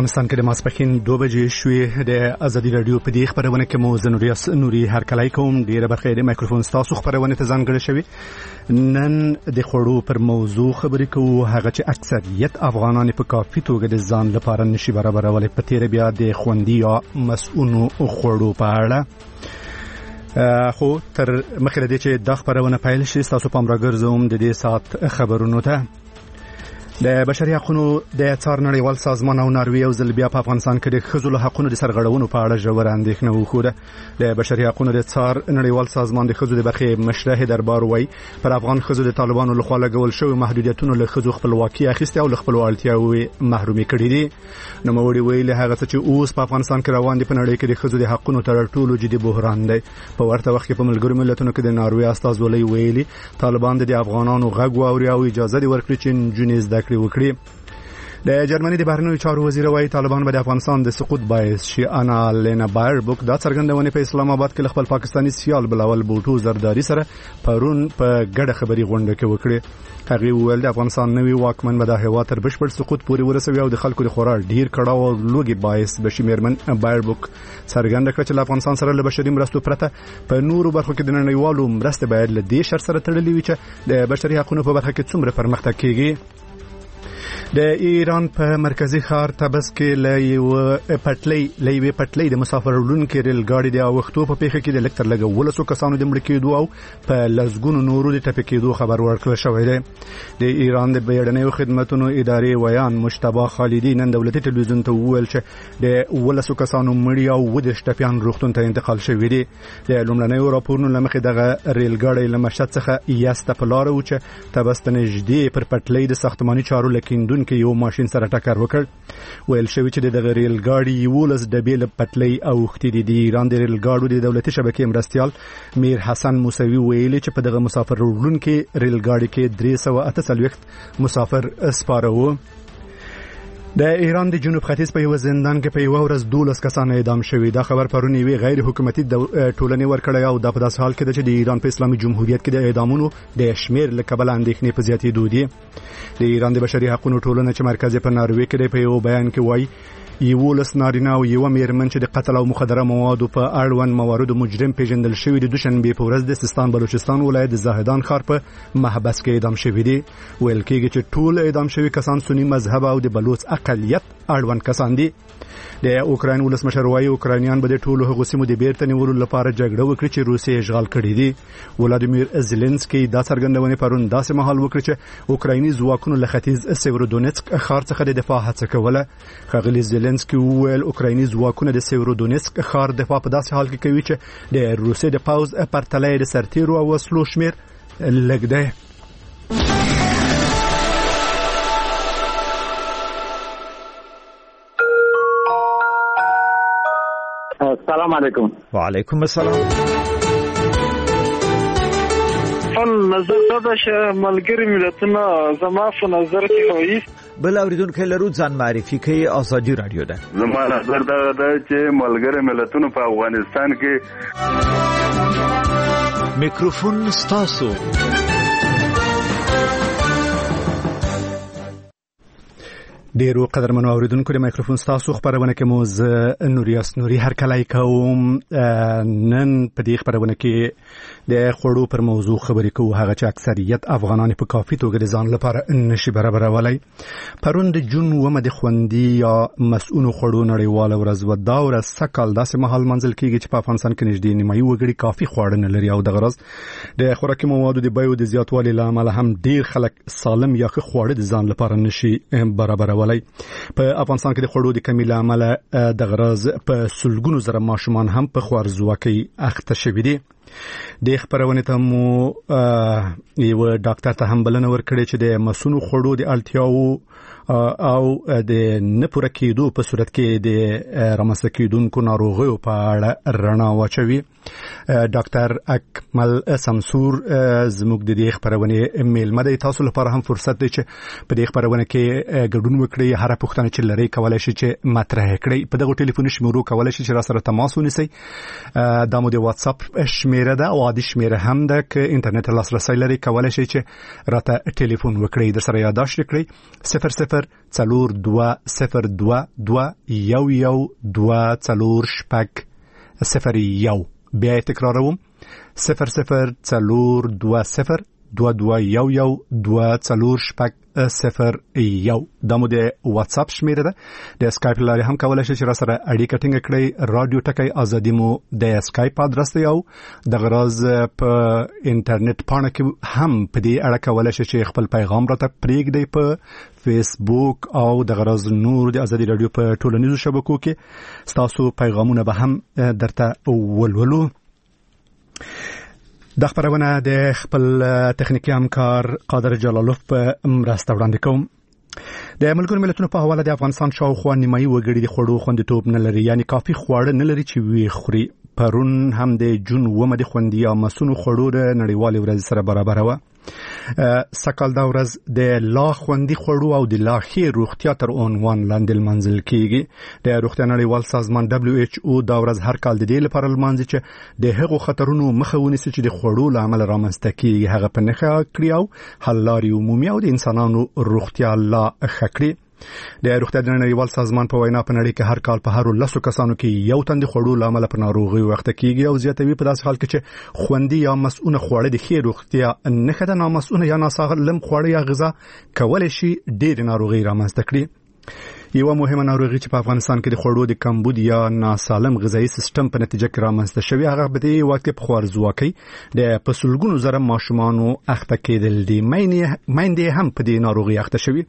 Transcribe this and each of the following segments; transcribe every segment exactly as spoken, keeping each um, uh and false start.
افغانستان کې د ماسپښین دوه بجې شوې. د ازادي رادیو په دې خبرونه کې مو زنوریاس نوري هرکلی کوم. ډیره برخه د مایکروفون ستاسو خبرونه ته ځانګړې شوې. نن د خوړو پر موضوع خبرې کوو، هغه چې اکثریت افغانان په کافي توګه د ځان لپاره نشي برابرولای. په تیر بیا د خوندي یا مسؤونو خوړو په اړه خو تر مخکې د دې چې د خبرونه پیل شي تاسو پام راګرځوم د دې سات خبرونو ته. د بشري حقوقو د څار نړیوال سازمان او ناروې او ځل بیا په افغانستان کې د ښځو له حقوقو د سرغړونو په اړه ژوره اندېښنه وښوده. د بشري حقوقو د څار نړیوال سازمان د ښځو د برخې مشره دربار وایي پر افغان ښځو د طالبانو لخوا لګول شوی محدودیتونو له ښځو خپلواکي اخیستې او له خپلو اړتیاوو محرومي کړي دي. نوموړي ویلي هغه څه چې اوس په افغانستان کې روان دي په نړۍ کې د ښځو د حقوقو تر ټولو جدي بحران دی. په ورته وخت کې په ملګرو ملتونو کې د ناروې استازولۍ ویلي طالبان د افغانانو غږ واوري او اجازه دي ورکړي چې نجونې زده کړې وکړي. د جرمني د بهرنیو چارو وزیر وايي طالبان به د افغانستان د سقوط باعث شي. انا لینا بایربوک دا څرګندونه په اسلام آباد کې خپل پاکستانی سیال بلاول بوټو زرداری سره پرون په ګډه خبري غونډه کې وکړه. هغه وویل د افغانستان نوی واکمن به د هوا تر بشپړ سقوط پورې ورسوي او د خلکو د خورال ډیر کړهو او لوګي باعث بشي. میرمن بایربوک څرګنده کړه چې افغانستان سره له بشري مرستو پرته په نورو برخو کې د نړیوالو مرستې باید له دې شرط سره تړلې وي چې د بشري حقوقو په برخه کې څومره پرمختګ کیږي. د ایران په مرکزی ښار تبس کې لې پټلۍ لې پټلۍ د مسافر وړونکو ریل ګاډي د اوختو په پیښه کې د لکتر لګولسو کسانو د مړ کېدو او په لزګونو نورو د ټپي کېدو خبر ورکړل شوی دی. د ایران د بیړنیو خدماتو ادارې ویان مجتبی خالدی نن دولتي ټلویزیون ته وویل چې د ولسو کسانو مړي او ود شټپیان روغتون ته انتقال شوی دي. د لومړنیو راپورونو لمخې دغه ریل ګاډي له مشهد څخه یاسته په لار و چې تبس ته نږدې پر پټلۍ د ساختماني چارو لکیندون کې یو ماشين سره ټکر وکړ. ویل شوی چې د ریل ګاډي یولس د بیل پټلۍ او وختي د ایران د ریل ګاډو د دولتي شبکې مرستيال میر حسن موسوي ویلي چې په دغه مسافر وړونکو ریل ګاډي کې درې سوه اته څلوېښت مسافر سپاره وو. د ایران د جنوب ختیځ په یو زندان کې په یو ورځ دولس کسان اعدام شوي. دا خبر پرون یوې غیر حکومتي ټولنې ورکړی او د په داسې حال کې ده چې د ایران په اسلامي جمهوریت کې د اعدامونو د شمیر له کبله اندېښنې په زیاتېدو دي. د ایران د بشري حقوقو ټولنه چې مرکز په ناروې کې دی په یو بیان کې وایي یولس نارینه او یو میرمن چې د قتل او مخدره موادو په اړوند مواردو مجرم پیژندل شوی د دوشنبه په ورځ د سیستان بلوچستان ولایت د زاهدان ښار په محبس کې اعدام شوی دي. ویل کېږي چې ټول اعدام شوی کسان سنی مذهب او د بلوچ اقلیت اړوند کسان دي. د اوکراین ولسمشر وايي اوکراینیان به د ټولو هغو سیمو د بیرته نیولو لپاره جګړه وکړي چې روسیه اشغال کړې دي. ولادیمیر زيلنسکي دا څرګندونه پرون داسې مهال وکړي چې اوکرایني ځواکونو له ختیځ سیورودونیتسک ښار څخه د دفاع هڅه کوله. ښاغلي زيلنسکي وویل اوکرایني ځواکونه د سیورودونیتسک ښار دفاع په داسې حال کې کوي چې د روسیې د پاوز پرتلې د سرتیرو او وسلو شمیر لږ دی. السلام علیکم. وعلیکم السلام. فن نظر دا چې ملګری ملتونه زما په نظر کې وایي بل اوریدونکو لرو ځان معرفي کوي. ازادي رادیو ده. زما نظر دا ده چې ملګری ملتونه په افغانستان کې میکروفون ستاسو. ډیرو قدرمنو اوریدونکو د مایکروفون ستاسو خبرونه کې مو ز نوریاس نوري هرکلی کوم. نن په دې خبرونه کې د خوړو پر موضوع خبرې کوو، هغه چې اکثریت افغانان په کافي توګه د ځان لپاره نشي برابرولای. پرون د جون اومه د خوندي یا مسؤونو خوړو نړیواله ورځ و. دا ورځ سکهال داسې مهال منځل کېږي چې په افغانستان کې نږدې نیمایي وګړي کافي خواړه نه لري او دغه ورځ د خوراکي موادو د بیو د زیاتوالي له امله هم ډیر خلک سالم یا ښه خواړه د ځان لپاره نشي برابرولای. په افغانستان کې د خوړو د کمی له امله د غرض په سلګونو زره ماشومان هم په خوارځواکۍ اخته شوي دي. د خبرونه ته مو یو ډاکټر ته هم بلنه ورکړې چې د مسونو خوړو د اړتیاو او د نه پوره کېدو په صورت کې د رامنځته کېدونکو ناروغیو په اړه رڼا واچوي. ډاکټر اکمل سمسور زموږ د دې خبرونه میلمه دی. تاسو لپاره هم فرصت دی چې په دې خبرونه کې ګډون وکړئ. هر پوښتنه چې لرئ کولای شئ چې مطرح کړئ. په دغه ټلیفوني شمیرو کولای شئ چې را سره تماس ونیسئ. دا مو د واتس اپ شمیره ده او عادي شمیره هم ده که انټرنیټ لاسرسی لرئ کولای شئ چې راته ټلیفون وکړئ. در سره یادداشت کړئ صفر صفر صفر څلور دوه صفر دوه دوه یو یو دوه څلور شپږ صفر یو. بیا تکراروم صفر صفر څلور دوه صفر دوه دوه یو یو دوه څلور شپږ صفر یو. دا مو د واتس اپ شمیره ده. د اسکایپ لارې هم کولای شئ چې را سره اړیکه ټینګ کړئ. رادیو ټکی ازادي مو د اسکایپ ادرس دی او د غراز په انټرنیټ پاڼه کې هم په دې اړه کولای شئ چې خپل پیغام راته پرېږدئ په فیسبوک او د غراز نور د ازادي رادیو په ټولنیزو شبکو کې. تاسو پیغامونه به هم درته ولولو. د خبرونه د خپل تخنیکی همکار قادر جلالوف په مرسته وړاندې کوم. د ملګرو ملتونو په حواله د افغانستان شاوخوا نیمایي وګړي د خوړو خوندیتوب نه لري، یعنی کافي خواړه نه لري چې وی خوري. پرون هم د جون ومه د خوندي یا مسونو خوړو د نړیوالې ورځ سره برابر و. سکهال دا ورځ د لا خوندي خوړو او د لا ښې روغتیا تر عنوان لاندې لمانځل کیږي. د روغتیا نړیوال سازمان دبليو ایچ او دا ورځ هر کال د دې لپاره لمانځي چې د هغو خطرونو مخه ونیسي چې د خوړو له امله رامنځته کیږي، هغه په نښه کړي او حل لارې عمومي او د انسانانو روغتیا لا ښه کړي. د روغتیا نړیوال سازمان په وینا په نړۍ کې هر کال په هر لسو کسانو کې یو تن د خوړو له امله په ناروغي وخت کېږي او زیاتوي په داسې حال کې چې خوندي یا مسؤونه خواړه د ښې روغتیا نښه ده. نامسؤونه یا ناسالم خواړه یا غذا کولای شي ډېرې ناروغۍ رامنځته کړي. یو مهمه ناروغي چې په افغانستان کې د خوړو د کمبود یا ناسالم غذایی سیستم په نتیجه کې رامنځته شوی هغه په دې وخت کې په خوارزواکۍ د پسلګونو زره ماشومانو اخته کېدل دي. میندې هم په دې ناروغي اخته شوي.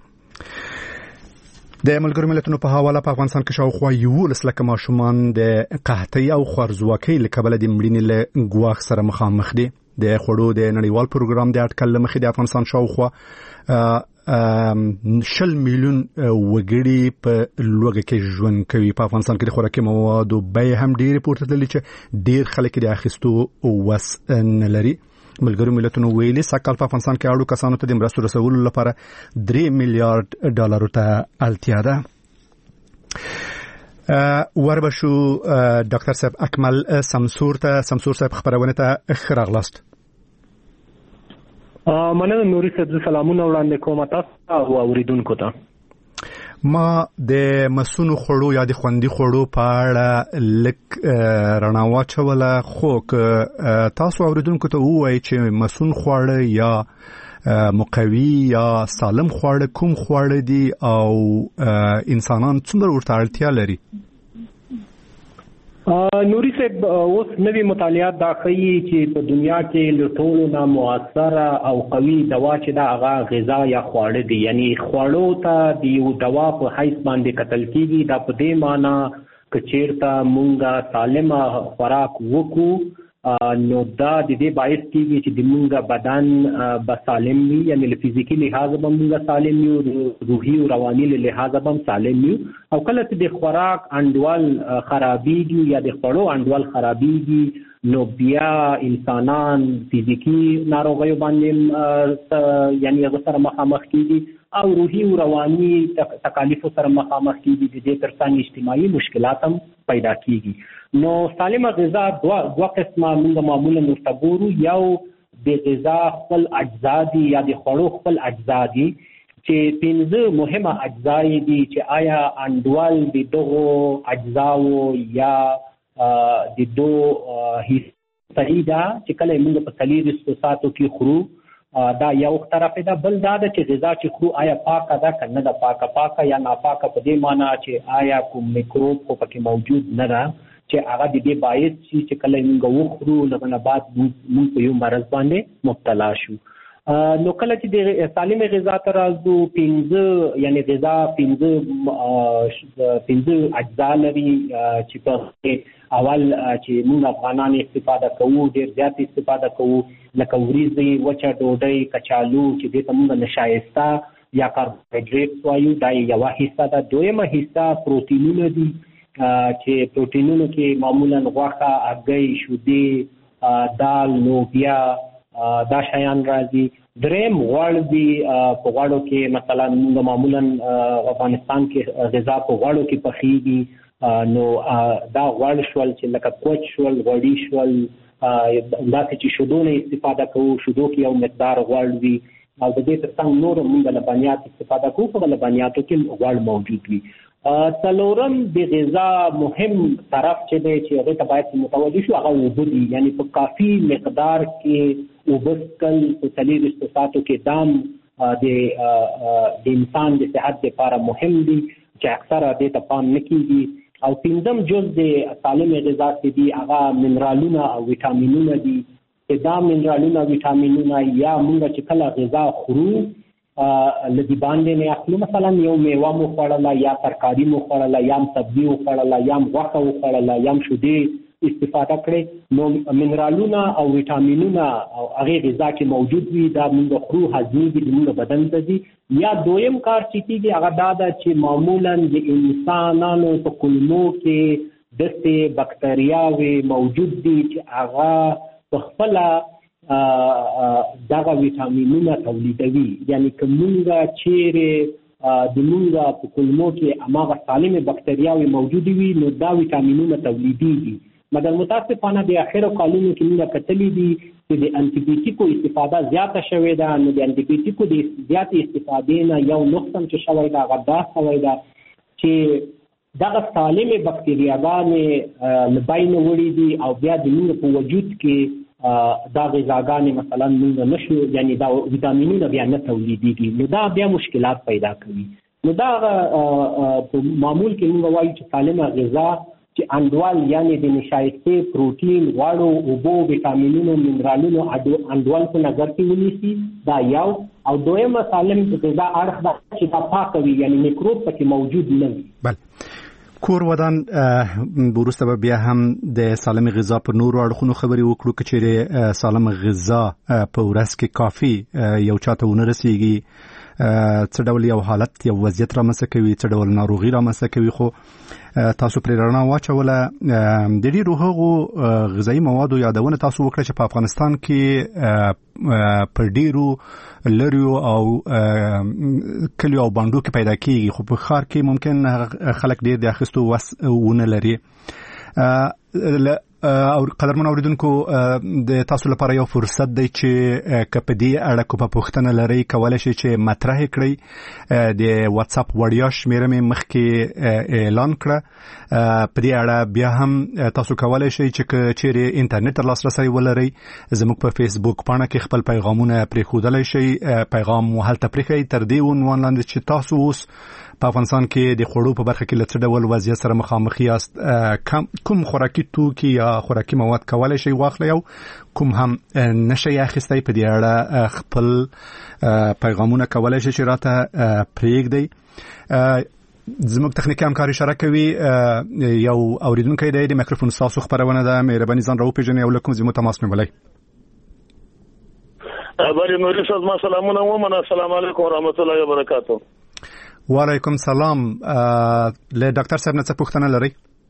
د ملګرو ملتونو په حواله په افغانستان کې شاوخوا یولس لکه ماشومان د قحطۍ او خوارزواکۍ له کبله د مړینې له ګواښ سره مخامخ دي. د خوړو د نړیوال پروګرام د اټکل له مخې د افغانستان شاوخوا شل میلیون وګړي په لوږه کې ژوند کوي. په افغانستان کې د خوراکي موادو بیې هم ډېرې پورته تللي چې ډېر خلک د اخیستو وس نه لري. ملګرو ملتونو ویلي سکهال په افغانستان کې اړو کسانو ته د مرستو رسولو لپاره درې میلیارډ ډالرو ته اړتیا ده. وربشو ډاکټر صاحب اکمل سمسور ته سمسور صاحب خبرونه ته ښه راغلاست. مننه نوري صاحب، سلامونه وړاندې کوم تاسو او اوریدونکو ته. ما د مسونو خوړو یا د خوندي خوړو په اړه لک رڼا واچوله، خو تاسو اوریدونکو ته ووایئ چې مسون خواړه یا مقوي یا سالم خواړه کوم خواړه دي او انسانان څومره ورته اړتیا لري؟ نوري صاحب، اوس نوی مطالعات دا ښیي چې په دنیا کې له ټولو نه مؤثره او قوي دوا چې دا هغه غذا یا خواړه دي، یعنی خواړو ته د یو دوا په حیث باندې کتل کیږي. دا په دې معنی که چیرته مونږه سالمه خوراک وکړو نو دا د دې باعث کیږي چې د مونږه بدن به سالم وي، یعنی له فزیکي لحاظ به مونږه سالم یو، روحي او رواني له لحاظ به سالم یو. او کله چې د خوراک انډول خرابېږي یا د خوړو انډول خرابېږي نو بیا انسانان فزیکي ناروغیو باندې یعنی هغه سره مخامخ کیږي او روحي او رواني تکالیفو سره مخامخ کیږي. د دې ترڅنګ اجتماعي مشکلات هم پیدا کیږي. نو سالمه غذا دوه دوه قسمه موږ معمولا ورته ګورو. یو د غذا خپل اجزا دي یا د خوړو خپل اجزا دي چې پنځه مهمه اجزا دي چې آیا انډول د دغو اجزاو یا د دو حصې ده چې کله موږ په څلوېښتو ساعتو کې خورو دا یو طرف ده. بل دا ده چې غذا چې خورو آیا پاکه ده که نه ده پاکه، پاکه یا ناپاکه په دې معنی چې آیا کوم میکروب خو پکې موجود نه ده چې هغه د دې باعث شي چې کله موږ وخورو لږ نه بعد موږ په یو مرض باندې مبتلا شو. نو کله چې د سالمه غذا ته راځو، پنځه یعنی غذا پنځه پنځه اجزا لري چې په اول چې موږ افغانان استفاده کوو، ډېر زیات استفاده کوو، لکه وریځې، وچه ډوډۍ، کچالو چې دې ته موږ نشایسته یا کاربوهایډریټ وایو، دا یوه حصه ده. دویمه حصه پروتینونه دي چې پروتینونو کې معمولا غوښه، هګۍ، شیدې، دال، لوبیا دا شیان راځي. دریم غوړ دي. په غوړو کې مثلا موږ معمولا افغانستان کې غذا په غوړو کې پخېږي، نو دا غوړ شول چې لکه کوچ شول، غوړي شول، داسې چې شیدو نه استفاده کوو، شیدو کې یو مقدار غوړ وي. او د دې ترڅنګ نور موږ لبنیات استفاده کوو په لبنیاتو کې غوړ موجود وي. څلورم د غذا مهم طرف چې دی چې هغه ته باید متوجه شو هغه اوبه دي، یعنی په کافي مقدار کې اوبه څښل په څلور استفادو کې دام د د انسان د صحت لپاره مهم دي چې اکثره دې ته پام نه کیږي. او پنځم جز د سالم غذا کې دي هغه منرالونه او ویټامینونه دي. دا منرالونه ویټامینونه یا موږ چې کله غذا خورو لدی باندې نه اخلو، مثلا یو میوه مو خوړله یا ترکاری مو خوړله یا سبزي مو خوړله یا غوښه مو خوړله یا شیدې استفاده کړې، نو منرالونه او ویټامینونه او هغه غذا کې موجود وي دا موږ خورو هضمېږي د موږ بدن ته دي. یا دویم کار چې کېږي هغه دا ده چې معمولا د انسانانو په کولمو کې داسې بکتریاوې موجود دي چې هغه په خپله دغه ویټامینونه تولیدوي، یعنی که مونږ چیرې د مونږ په کولمو کې هماغه سالمې بکتریاوې موجودې وي نو دا ویټامینونه تولیدېږي. مګر متاسفانه د اخرو کالونو کې مونږ کتلي دي چې د انټي استفاده زیاته شوې ده، نو د انټي د زیاتې استفادې نه یو نقص هم چې شوی ده هغه دا شوی ده چې دغه سالمې بکتریاګانې له بینه وړي دي او بیا د مونږ په وجود کې دا غذاګانې مثلا موږ نشو، یعنی دا ویټامینونه بیا نه تولیدېږي، نو دا بیا مشکلات پیدا کوي. نو دا په معمول کې موږ وایو چې سالمه غذا چې انډول یعنی د نشایستې پروټین، غوړو، اوبو، ویټامینونو، منرالونو انډول په نظر کې ونیسي، دا یو. او دویمه سالم غذا اړخ دا چې دا پاکه وي، یعنی میکروب پکې موجود نه وي. بله کور ودان وروسته به بیا هم د سالم غذا په نورو اړخونو خبرې وکړو که چیرې سالم غذا په ورځ کې کافي یو چاته ونه رسیږي، څه ډول یو حالت یو وضعیت رامنځته کوي، څه ډول ناروغي رامنځته کوي. خو تاسو پرې رڼا واچوله د ډېرو هغو غذایي موادو یادونه تاسو وکړه چې په افغانستان کې په ډېرو لریو او کلیو او باندو کې پیدا کیږي، خو په ښار کې ممکن خلک ډېر د اخیستو وس ونه لري. او قدرمن اوریدونکو د تاسو لپاره یو فرصت دی چې کپه دی اړه کو په پښتنه لري کولای شي چې مطرح کړئ. د واتس اپ وړیا شمیره مې مخکې اعلان کړه، په دې اړه بیا هم تاسو کولای شئ چې چیرې انټرنیټ ته لاسرسی ولرئ زموږ په فیسبوک پاڼه کې خپل پیغامونه پرېښودلی شئ. پیغام مو هلته پرېښئ تر دې عنوان لاندې چې تاسو اوس په افغانستان کې د خوړو په برخه کې له څه ډول وضعیت سره مخامخ یاست، کوم خوراکي توکي یا خوراکي مواد کولای شئ واخلئ او کوم هم نشئ اخیستی. په دې اړه خپل پیغامونه کولای شئ چې راته پرېږدئ. زموږ تخنیکي همکار اشاره کوي یو اوریدونکی دی، د میکروفون ستاسو خپرونه ده، مهرباني ځان راوپېژنئ او له کوم ځای مو تماس نیولی. بری نوري صاحب ما سلامونه ومنه. السلام علیکم ورحمت الله وبرکاتو. وعلیکم سلام. له ډاکټر صاحب نه څه پوښتنه لرئ؟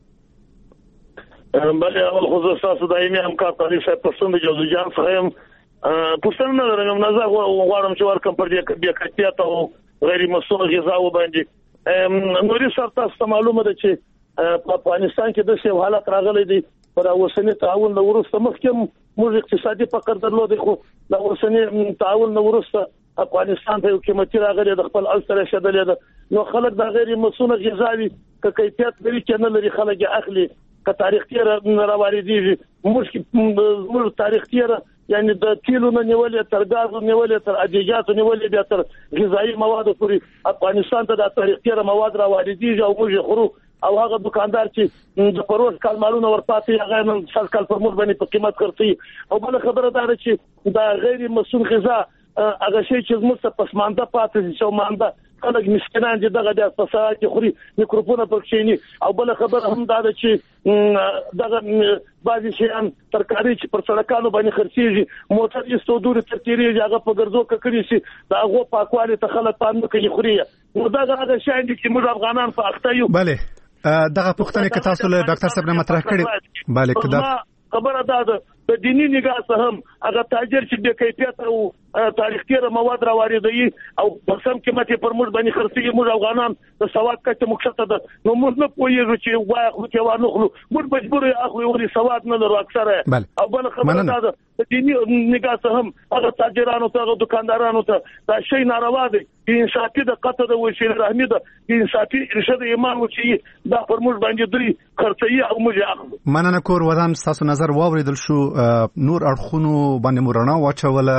بله اول خو زه ستاسو دایمي همکار طارق صاحب پښتون د جوزجان څخه یم. پوښتنه نه لرم، نه زه غواړم چې ورکم پر دې بیا کیفیت او غیر مسؤل غذا وباندې. نوري صاحب تاسو ته معلومه ده چې په افغانستان کې د څه حالت راغلي دي پر اوسنی تعاون د ورسته مخکې موږ اقتصادي فقر درلود، خو د اوسنی تعاون د ورسته افغانستان ته یو قیمتي راغلی د خپل اثر شدلې ده، نو خلک د غیر مسؤل غذاوي که کیفیت لري چې نه لري خلک اخلي، که تاریخ تیر راواردېږي. موږ موږ تاریخ تیر یعنی د تیلو نه نیولې تر غازو نیولې تر ادویاتو نیولې بیا تر غذایي موادو پورې افغانستان ته د تاریخ تیر مواد راواردېږي او موږ خورو. او هغه دکاندار چې د پروژ کال مالونه ورپاتې هغه نن څل کال پر مور باندې په قیمت خرڅي. او بل خبره دا ده چې د غیر مسؤل غذا هغه شی چې موږ ته پسمانده پاتې شو مانده خلک مسکینان دي دغه د فساد کې خوري میکروفونه پکښینی. او بل خبره هم دا ده چې دغه بعضی شیان ترکاری چې پر سړکانو باندې خرڅيږي موټر یې ستودوري ترتیریږي هغه په ګرځو ککړي شي دا هغه پاکوالی ته خلک پام کوي خوري. نو دا هغه شیان دي چې موږ افغانان په اخته یو. bale دغه پښتنه کې تاسو له ډاکټر صاحب نه مطرح کړی. bale کدا خبره دا ده په دینی نگاه څخه هم هغه تاجر چې بې کیفیت او تاریخ تیر مواد را واردوي او په سم قیمت پر موږ باندې خرڅي موږ افغانان د سواد کچه مخته ده نو موږ نه پوهیږو چې وای خو ته وانه خلو موږ مجبور یو اخو یو سواد نه لرو اکثره او بل خبره ده د دینی نگاه څخه هم هغه تاجرانو ته هغه دکاندارانو ته دا شی ناروا دی انصافي د قطه د وسیله رحمی ده انصافي ارشاد ایمان و چې دا پر موږ باندې دري خرڅي او موږ اخلو مننه کور ودان تاسو نظر واوریدل شو نور اړخونو باندې مورنا واچوله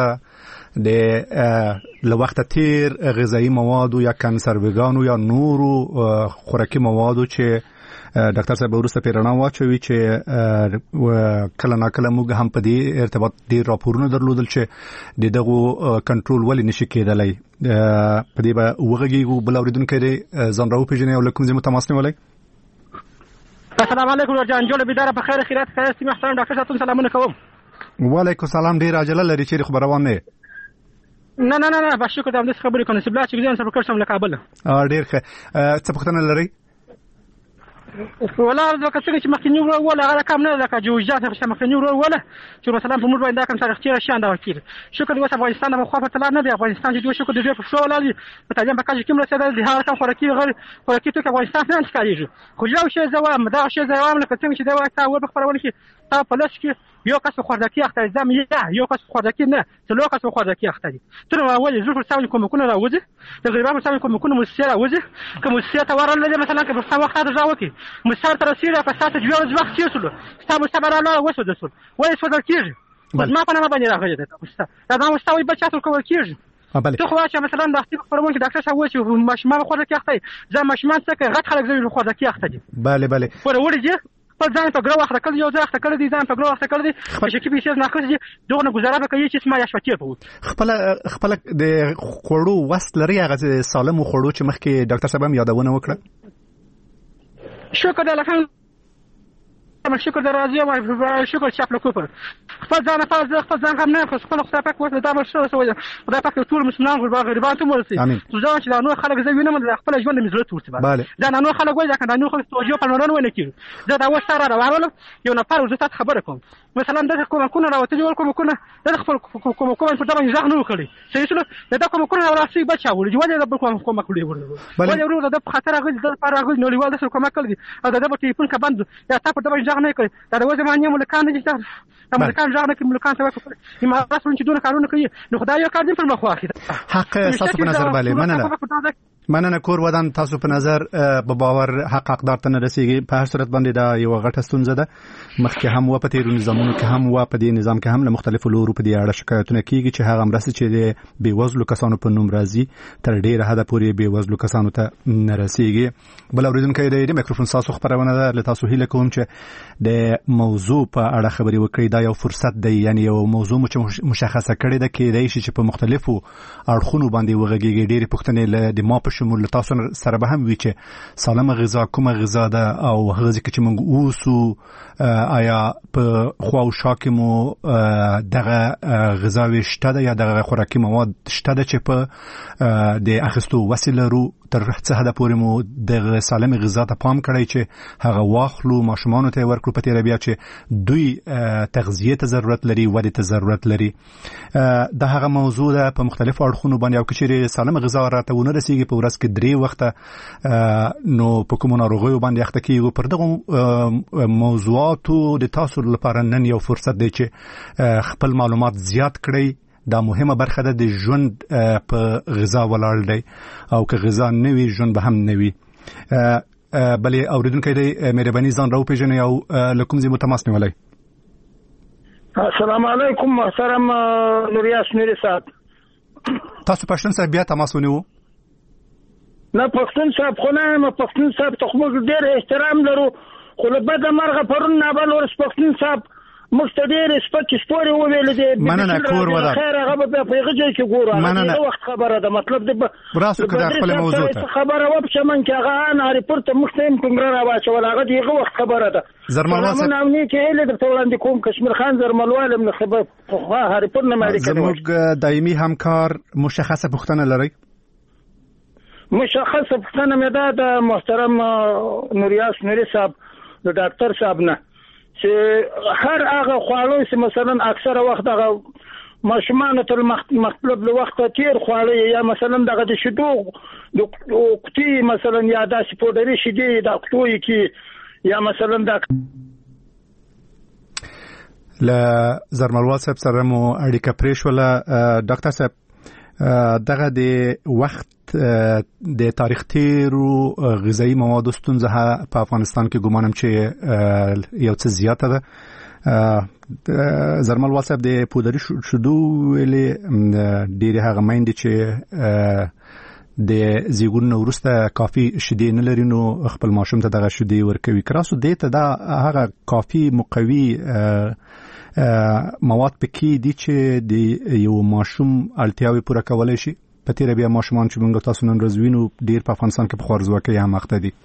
د لوخت تیر غذایی مواد یا کنسروګانو یا نورو خوراکي موادو چې ډاکټر صاحب ورسته پیرنا واچوي چې کله ناکله موږ هم په دې ارتباط ډیر راپورونه درلودل چې د دغه کنټرول ولې نشي کېدلای په دې به وګړي بل اوریدونکو لري ځان راو پیژنې او لکم زمو تماس نیولای السلام علیکم ورجان جوړ بيدار په خیر خیرات خیر محترم ډاکټر صاحب سلامونه کوم وعلیکم السلام ډیر عجله لري چې خبر روان نه نه نه نه به شکر د دې خبرې کوم چې بلا چې ځان سره کوم له کابل ډیر ښه څه پوښتنه لري ولا لکه څنګه چې مخکې نیو ولا هغه کم نه لکه جوجات چې مخکې نیو ولا چې مثلا په موږ باندې کوم تاریخ تیر شي انده وکړي شکر د افغانستان مخ په تلار نه دی افغانستان چې دوه شکر د دې په شو ولالي په تعلیم په کاږي کوم رسېدل د هر کم خوراکي غیر خوراکي ته افغانستان نه ښکاريږي خو یو شی زوام دا شی زوام لکه څنګه چې دا وخت او خبرونه کې تا په لښ کې یو کس خوراکي اخته زم یا یو کس خوراکي نه څلور کس خوراکي اخته دي تر اول زو پر ساوي کوم کوم راوځي د غریبانو ساوي کوم کوم مسیر راوځي کوم مسیر ته ورل مثلا که په وخت دا راوځي مسیر تر سیره په ساته جو وخت یسلو ستاسو صبر الله وسو دسل وای څه درکیږي بس ما په نه باندې راغلی دا دا دا مستوي بچاتو کوم کیږي ته خو چې مثلا د اختیار پرمون کې ډاکټر صاحب وایي چې ماشومان خوراکي اخته ځا ماشومان څه غټ خلک زوی خوراکي اخته دي bale bale پر وړي په ځان په ګرو وخت کړی یو ځای وخت کړی دي ځان په ګرو وخت کړی دي چې کې به شي نه کړی دغه گزاره کوي چې اسمه یا شپته په خپل خپل د خوړو وست لري هغه سالم خوړو چې مخکې ډاکټر صاحب هم یادونه وکړه شکر د لکه شکر د راځي او شکر چې خپل کوپر خپل ځان په خپل ځان هم نه خپل خپل پاک وته دا مشوره سوې دا پاک ټول مسلمان غریبان ته ورسي تو ځان چې دا نو خلک زوی نه مله خپل ژوند مزلت ورسي دا نو خلک وایي دا نو خلک توجه په نورن ونه کیږي دا دا وسره راوړل یو نفر وزت خبره کوم مثلا د کوم کوم راوته جوړ کوم کوم د خپل کوم کوم په دغه ځای نه وکړي چې څه دا کوم کوم راوسی بچا ولې وایي دا کوم کوم کړی ورته وایي ورو د خطر غوښ د پر غوښ نو لیوال د کوم کړی دا د ټلیفون کا بند یا تا په دغه ځای نه کوي دا د وځه باندې ملکان دي چې امریکان ځای نه کې ملکان ته وکړي ما راسو چې دونه کارونه کوي نو خدای یو کار دې پر مخ واخی حق تاسو په نظر باندې مننه مننه کور ودان تاسو په نظر په باور حق حقدار ته نه رسیږي په هر صورت باندې دا یو غټه ستونزه ده مخکې هم و په تیرو نظامونو کې هم و په دې نظام کې هم له مختلفو لورو په دې اړه شکایتونه کیږي چې هغه مرسته چې د بیوزلو کسانو په نوم راځي تر ډیره حد پورې بیوزلو کسانو ته نه رسیږي بل اوریدونکو د میکروفون تاسو خبرونه ده له تاسو هیله کوم چې د موضوع په اړه خبري وکړئ دا یو فرصت دی یعنی یو موضوع چې مشخصه کړي ده کې دی چې په مختلفو اړخونو باندې وغږیږي ډیره پوښتنې له ما په شمول تاسو سره به هم وی چې سالمه غذا کومه غذا ده او هغه چې موږ اوسو آیا په خو او شاکه مو دغه غذاوي شته ده یا دغه خوراکي مواد شته ده چې په د اخستو وسیله رو تر څه حد پورې مو د سالمه غذا ته پام کړی چې هغه واخلو ماشومان ته ورکړو په تیر بیا چې دوی تغذیه ته ضرورت لري ودې ته ضرورت لري دا هغه موضوع ده په مختلفو اړخونو باندې او کچېره سالمه غذا راته ونه رسیږي په ورځ کې درې وخته نو په کومو ناروغیو باندې اخته کیږي پر دغه موضوعاتو د تاسو لپاره نن یو فرصت دی چې خپل معلومات زیات کړئ دا مهمه برخه ده د ژوند په غذا ولاړ دی او که غذا نه وي ژوند به هم نه وي بلې اوریدونکو دې مهرباني ځان راو پیژنئ او لکم زمو تماس نیولای السلام علیکم محترم نوریاس نوری صاحب تاسو پښتون صاحب بیا تماس ونیو نه پښتون صاحب خو نه ما پښتون صاحب ته خو ډېر احترام لرو خو له بده مرغه پرون نه بل ورس پښتون صاحب مستدیر سپک سپوري وویل دي مننه کور ودا خیر هغه په پیغه کې ګوره هغه وخت خبره ده مطلب د راسو کده خپل موضوع ته خبره و په من کې هغه نه ریپورت مختم کومره راوچول هغه دغه وخت خبره ده زرملوال من امني کې له د وړاندې کوم کشمیر خان زرملوال من خبر خو ریپورت نه مالک زموږ دایمي همکار مشخصه پښتنه لري مشخصه پښتنه مې ده د محترم نوریاس نوری صاحب د ډاکټر صاحب نه چې هر هغه خواړه چې مثلا اکثره وخت هغه ماشومان تر مطلب له وخت تیر خواړه یا مثلا دغه د شیدو د قطي مثلا یا د سپورډري شیدې د قطوي کې یا مثلا د ل زرملوال صاحب سره مو اړیکه پرې شوله. ډاکټر صاحب دغه د وخت د تاریخ تیرو غذایی موادو ستونزه په افغانستان کې ګومانم چې یو څه زیاته ده. زرملوال صاحب د پودري شیدو ویلې ډېر هغه میندې چې د زیږون وروسته کافي شیدې نه لري نو خپل ماشوم ته دغه شیدې ورکوي. کراسو دې ته دا هغه کافي مقوي مواد پکې دي چې د یو ماشوم اړتیاوې پوره کولای شي. په تیر بیا ماشومان چې موږ تاسو نن ورځ وینو ډیر په افغانستان کې په خوارزواکۍ هم اخته دي.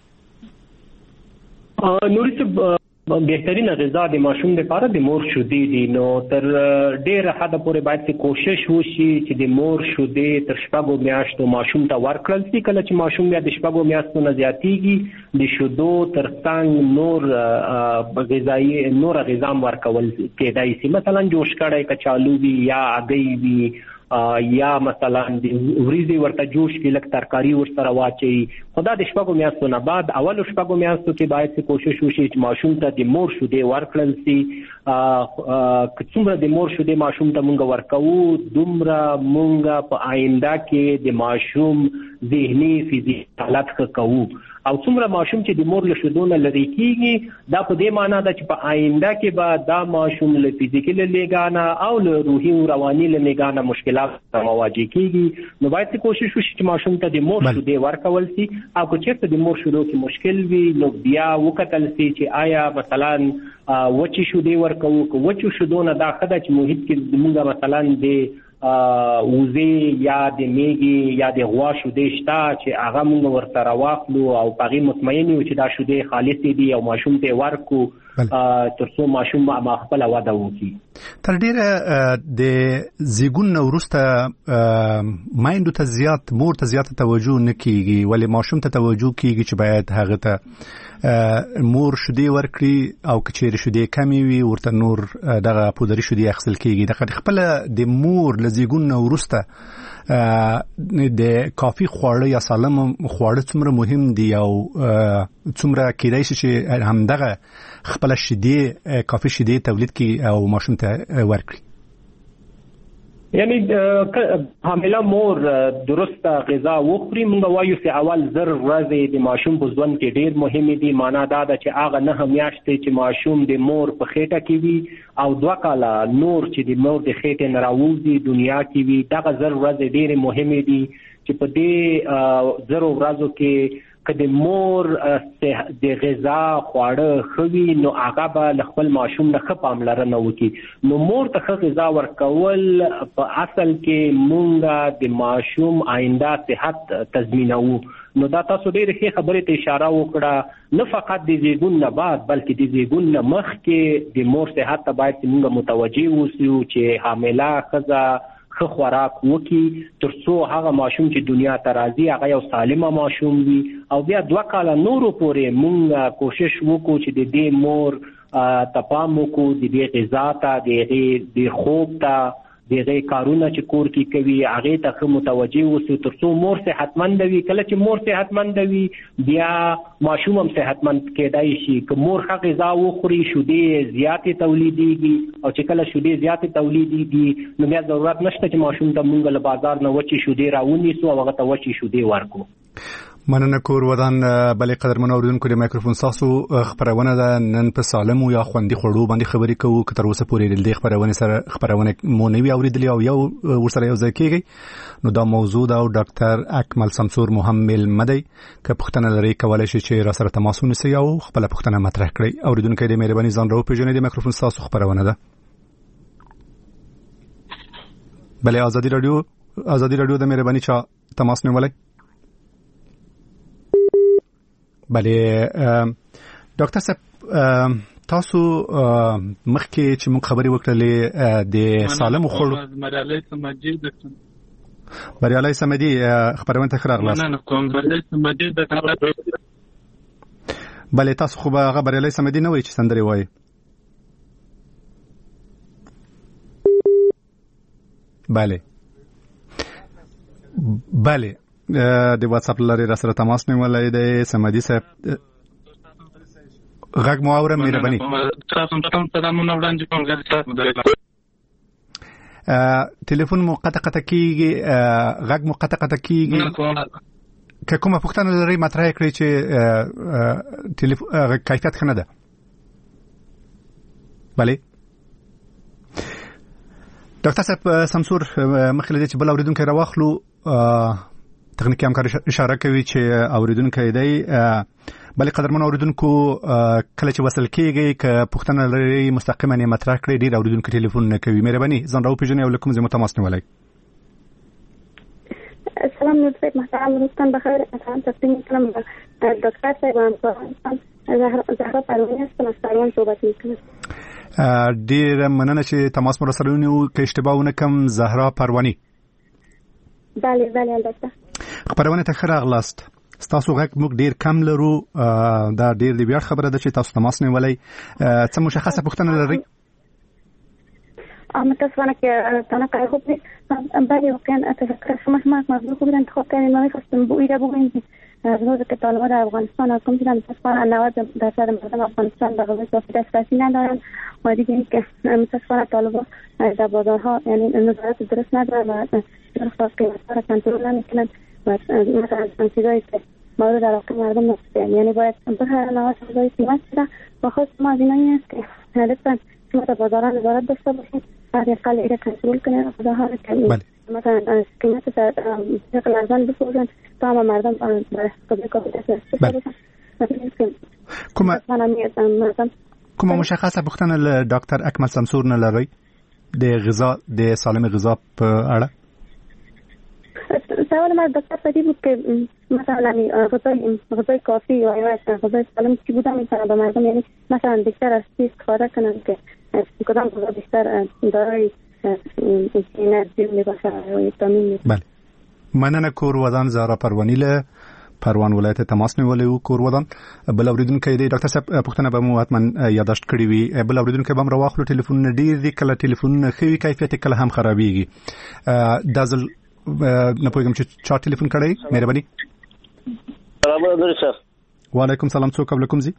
نوري څه بهترینه غذا د ماشوم لپاره د مور شیدې دي. نو تر ډیره حد پورې باید چې کوشش وشي چې د مور شیدې تر شپږو میاشتو ماشوم ته ورکړل شي. کله چې ماشوم بیا د شپږو میاشتو نه زیاتېږي د شیدو تر څنګ نور غذایی نور غذا ورکول کېدای شي. مثلا جوش کړی کچالو وي یا هګۍ وي یا مثلا د وریځي ورته جوش کې لک ترکاری ورسره واچي. خدا د شپږو میاشتو نه بعد اول شپږو میاشتو کې باید چې کوشش وشي چې ماشوم ته د مور شیدې ورکړل شي. که څومره د مور شیدې ماشوم ته مونږ ورکوو دومره مونږ په آینده کې د ماشوم ذهني فزیکي حالت ښه کوو. او څومره ماشوم چې د مور له شیدو نه لرې کېږي دا په دې معنا ده چې په آینده کې به دا ماشوم له فزیکي له لګانه او له روحي او رواني له لګانه مشکلات سره مواجه کېږي. نو باید کوشش وشي چې ماشوم ته د مور شیدې ورکول شي. او که چېرته د مور شیدو کې مشکل وي نو بیا وکتل شي چې آیا مثلا وچې شیدې ورکوو. که وچو شیدو نه دا ښه ده چې محیط کې زموږ مثلا د وزې یا د میږي یا د غوا شیدې شته چې هغه موږ ورسره واخلو او په هغې مطمئن یو چې دا شیدې خالصې دي او ماشوم ته یې ورکړو تر څو ماشوم خپله وده وکړي. تر ډېره د زیږون نه وروسته میندو ته زیات مور ته زیاته توجه نه کېږي ولې ماشوم ته توجه کېږي چې باید هغه ته مور شیدې ورکړي او که چیرې شیدې کمې وي ورته نور دغه پودري شیدې اخیستل کېږي. دغه خپله د مور له زیږون نه وروسته د کافي خواړه یا سالم خواړه څومره مهم دي او څومره کېدای شي چې همدغه خپله شیدې کافي شیدې تولید کړي او ماشوم ته ورکړي. یعنی حامله مور درست غذا وخوري. موږ وایو چې اول زر ورځې د ماشوم په ژوند کې ډېر مهمې دي. معنا دا ده چې هغه نهه میاشتې چې ماشوم د مور په خېټه کې وي او دوه کاله نور چې د مور د خېټې نه راوځي دنیا کې وي دغه زر ورځې ډېرې مهمې دي چې په دې زرو ورځو کې که د مور د غذا خواړه ښه وي نو هغه به له خپل ماشوم نه ښه پاملرنه وکړي. نو مور ته ښه غذا ورکول په اصل کې مونږ د ماشوم آینده صحت تضمینوو. نو دا تاسو ډېرې ښې خبرې ته اشاره وکړه. نه فقط د زیږون نه بعد بلکې د زیږون نه مخکې د مور صحت ته باید مونږ متوجه اوسو چې حامله ښځه ښه خوراک وکړي تر څو هغه ماشوم چې دنیا ته راځي هغه یو سالمه ماشوم وي. او بیا دوه کاله نورو پورې مونږ کوشش وکړو چې د دې مور ته پام وکړو د دې غذا ته د هغې د خوب ته د هغې کارونه چې کور کې کوي هغې ته ښه متوجه اوسو تر څو مور صحتمنده وي. کله چې مور صحتمنده وي بیا ماشوم هم صحتمند کېدای شي. که مور ښه غذا وخوري شیدې زیاتې تولیدېږي او چې کله شیدې زیاتې تولیدېږي نو بیا ضرورت نشته چې ماشوم ته مونږ له بازار نه وچې شیدې راونیسو او هغه ته وچې شیدې ورکړو. مننه کور ودان. بلې قدرمنو اوریدونکو د مایکروفون تاسو خبرونه ده نن په سالمو یا خوندي خوړو باندې خبرې کوو. که تر اوسه پورې د دې خبرونه سره خبرونه مو نه وي اورېدلې او یو ورسره یو ځای کېږي نو دا موضوع ده او ډاکټر اکمل سمسور محمل مدی که پوښتنه لرئ کولی شئ چې را سره تماس ونیسئ او خپله پوښتنه مطرح کړئ. اوریدونکي د مهرباني ځان راوپېژنئ. د مایکروفون تاسو خبرونه ده. بلې ازادي رادیو ازادي رادیو د مهرباني چا تماس نیولی. بله ډاکټر صاحب تاسو مخکې چې موږ خبرې وکړلې د سالمو خوړو بریالي سمدي د بریالي سمدي خبرونه ته راغلاست. نه نه کوم بریالي سمدي د بله تاسو خو به هغه بریالي سمدي نه وایي چې سندرې وایي. bale bale د واتس اپ لري را سره تماس نیولای دی سمدي صاحب غږ مو اورم مهرباني تاسو ته سلامونه وړاندې کوم غږ تاسو درته ټلیفون مو قطع قطع کیږي غږ مو قطع قطع کیږي که کومه پوښتنه لري مطرح کړئ چې ټلیفون کیفیت ښه نه ده bale ډاکټر صاحب سمسور مخکې لدې چې بل اوریدونکو راوخلو تخنیکی همکار اشاره کوي چې اوریدونکو دی بلې قدرمن اوریدونکو کله چې وصل کیږي که پوښتنه لري مستقیما یې مطرح کړئ ډیر اوریدونکو ټلیفون نه کوي مهرباني ځان راو پیژنئ او لکم زموږ تماس نیولای السلام علیکم محترم روزتان بخیر السلام تقدیم میکنم دکتر صاحب زهرا پروینه هستم از سروان صحبت میکنم ډیر مننه چې تماس مو سره ونیو که اشتباه ونه کوم زهرا پروانی بله بله البته خبرونه ته خیر اغلاست تاسو غږ موږ ډیر کم لرو دا ډیر دی بیا خبره ده چې تاسو تماس نیولای څه مشخصه پوښتنه لري متاسفانه که تنها خوب بله واقعا اتفکر شما ما مبلوغ بودن انتخاب کردیم ما میخواستم بویده بگویم از روز که طالبان در افغانستان حکم شدن متاسفانه نود درصد مردم افغانستان به غذای کافی دسترسی ندارن و دیگه این که متاسفانه طالبان در بازارها یعنی نظارت درست ندارن و درست قیمت‌ها را کنترل نمیکنن و مثلا چیزایی که مورد علاقه مردم نمی‌شن یعنی باید بخیر نواز غذای قیمت شده و خاص ما از این است که لطفاً شما در بازارها نظارت داشته باشید حداقل ایره کنترل کنن غذاها را که مثلا قیمت شکل ارزان بفروشن تا هم مردم برای قضای کافی دسترسی داشته باشن کومه کومه مشخصه پوښتنه له ډاکټر اکمل سمسور نه لري د غذا د سالم غذا په اړه سوال ما دکتر پدی بود که مثلا غذای غذای کافی و یا غذای سالم چی بوده میتونه به مردم یعنی مثلا بیشتر از چیز استفاده کنن که کدام غذا بیشتر دارای انرژی میباشه و ویتامین میباشه بله مننه کور ودان زهرا پروانی له پروان ولایت تماس نیولې و کور ودان بل اوریدونکو دی ډاکټر صاحب پوښتنه به مو حتما یاداشت کړی وي بل اوریدونکو به هم راوخلو ټلیفون ډیر دی کله ټلیفون خو کیفیت کله هم خرابېږي دازل نه پوهیږم چې چا ټلیفون کړی مهرباني سلام علیکم وعلیکم سلام څوک قبل کوم زی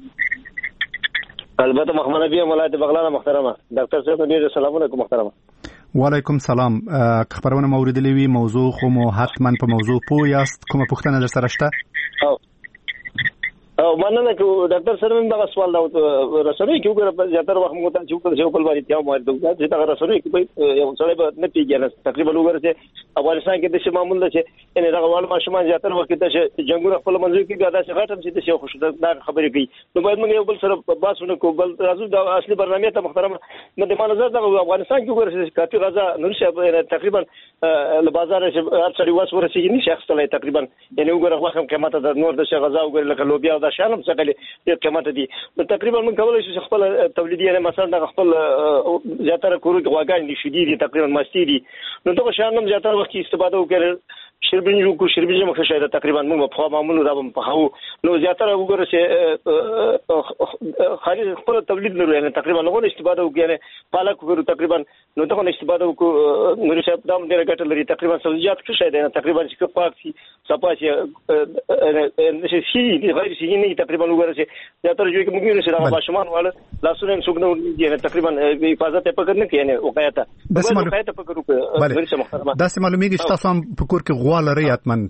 البته محمد نبی ولایت بغلان محترمه ډاکټر صاحب ډیر سلام علیکم محترمه وعلیکم سلام خبرونه موریدلې وی موضوع خو مو حتما په موضوع پوه یاست کومه پوښتنه در سره شته او او مننه کو ډاکټر سره موږ دا سوال دا رسوي کې وګوره زیاتره وخت موږ ته چې په خپل باندې تیاو مو دا چې دا رسوي کې یو څه به نه پیږي تقریبا وګوره چې افغانستان کې د شمامل ده چې ان دا غوړ ماشومان زیاتره وخت ته چې جنگونه خپل منځو کې دا څه غټم چې د خوشدار خبرې کوي نو باید موږ یو بل سره باسونه کو بل راځو د اصلي برنامه ته محترم نه د مانزه د افغانستان کې وګوره چې کافي غذا نور تقریبا له بازار هر څه واس ورسېږي نه شخص ته تقریبا یعنی وګوره وخت قیمت د نور د غذا وګوره لکه لوبیا د شانم څخه ډېر قیمت دي نو تقریبا موږ کولای شو خپل تولیدي یعنی مثلا خپل زیاتره کورو غواګان دي شدي دي تقریبا مستی دي نو دغه شانم زیاتره وخت استفاده وکړي شربینجو کو شربینجو مخه شاید تقریبا موږ په معمول دا په هاو نو زیاتره وګوره چې خالي خپل تولید لري یعنی تقریبا نو استفاده وکړي پالک وګورو تقریبا نو دغه استفاده وکړو نو شاید دا ډېر ګټه لري تقریبا سبزیجات څه شاید تقریبا چې پاک شي صفا شي نشي شي غیر شي نه تقریبا وګوره چې زیاتره جو کې موږ نه سره ماشومان والا لاسونه څنګه یعنی تقریبا حفاظت په کړنه کې یعنی وقایته د وقایته په کړو دا سم معلومیږي چې تاسو هم په کور کې غوا لري اتمن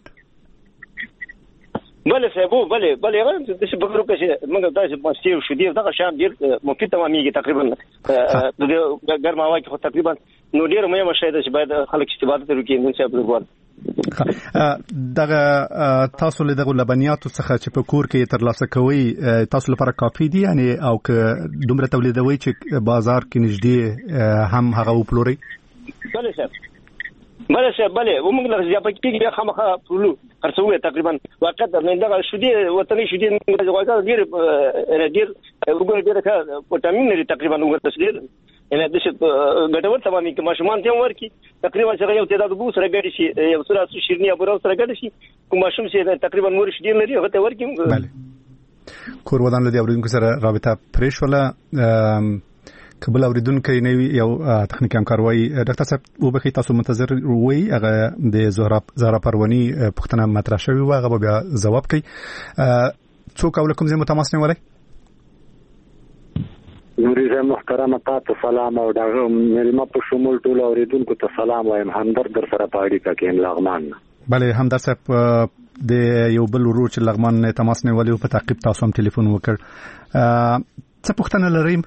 بله صاحب بله بله هغه د څه بګرو کې موږ تاسو په سیو شو دی دا شام ډیر مفید تمامېږي تقریبا د ګرم هوا کې تقریبا نو ډیر مهمه شی ده چې باید خلک استفاده وکړي نن صاحب وګور دغه تاسو له دغه لبنیاتو څخه چې په کور کې ترلاسه کوي تاسو لپاره کافي دي یعنی او که دومره تولیدوي چې بازار کې نږدې هم هغه وپلوري بله صاحب بله صاحب بله وموږ له ځا پکې کې خامخا پلو خرڅوي تقریبا وقت نه دغه شودي وطني شودي غواګه ډیر ډیر وګوره ډیر ښه وټامین لري تقریبا وګوره تسلیل ان د څه ګټور تمامي کې ماشومان ته ورکی تقریبا چې یو تعداد بو سره ګډ شي یو سره شیرنی ابو سره ګډ شي کوم ماشوم چې تقریبا مور شي ډیر لري هغه ته ورکی بله کور ودان لدی اوریدونکو سره رابطه پرېښوله قبل اوریدونکو نه یو تخنیکی همکار وای ډاکټر صاحب وبخښئ تاسو منتظر وای هغه د زهرا زهرا پروانی پښتنه مطرح شوی و هغه بیا جواب کوي. څوک او کوم ځای تماس نیولای؟ نوري محترم تاسو سلام او دغه ملما په شمول ټول اوریدونکو ته سلام وایم. همدرد در سره پاړی کا کې لغمان. بله همدرد صاحب د یو بل ورور چې لغمان نه تماس نیولای په تعقیب تاسو هم ټلیفون وکړ. څه پوښتنه لرئ؟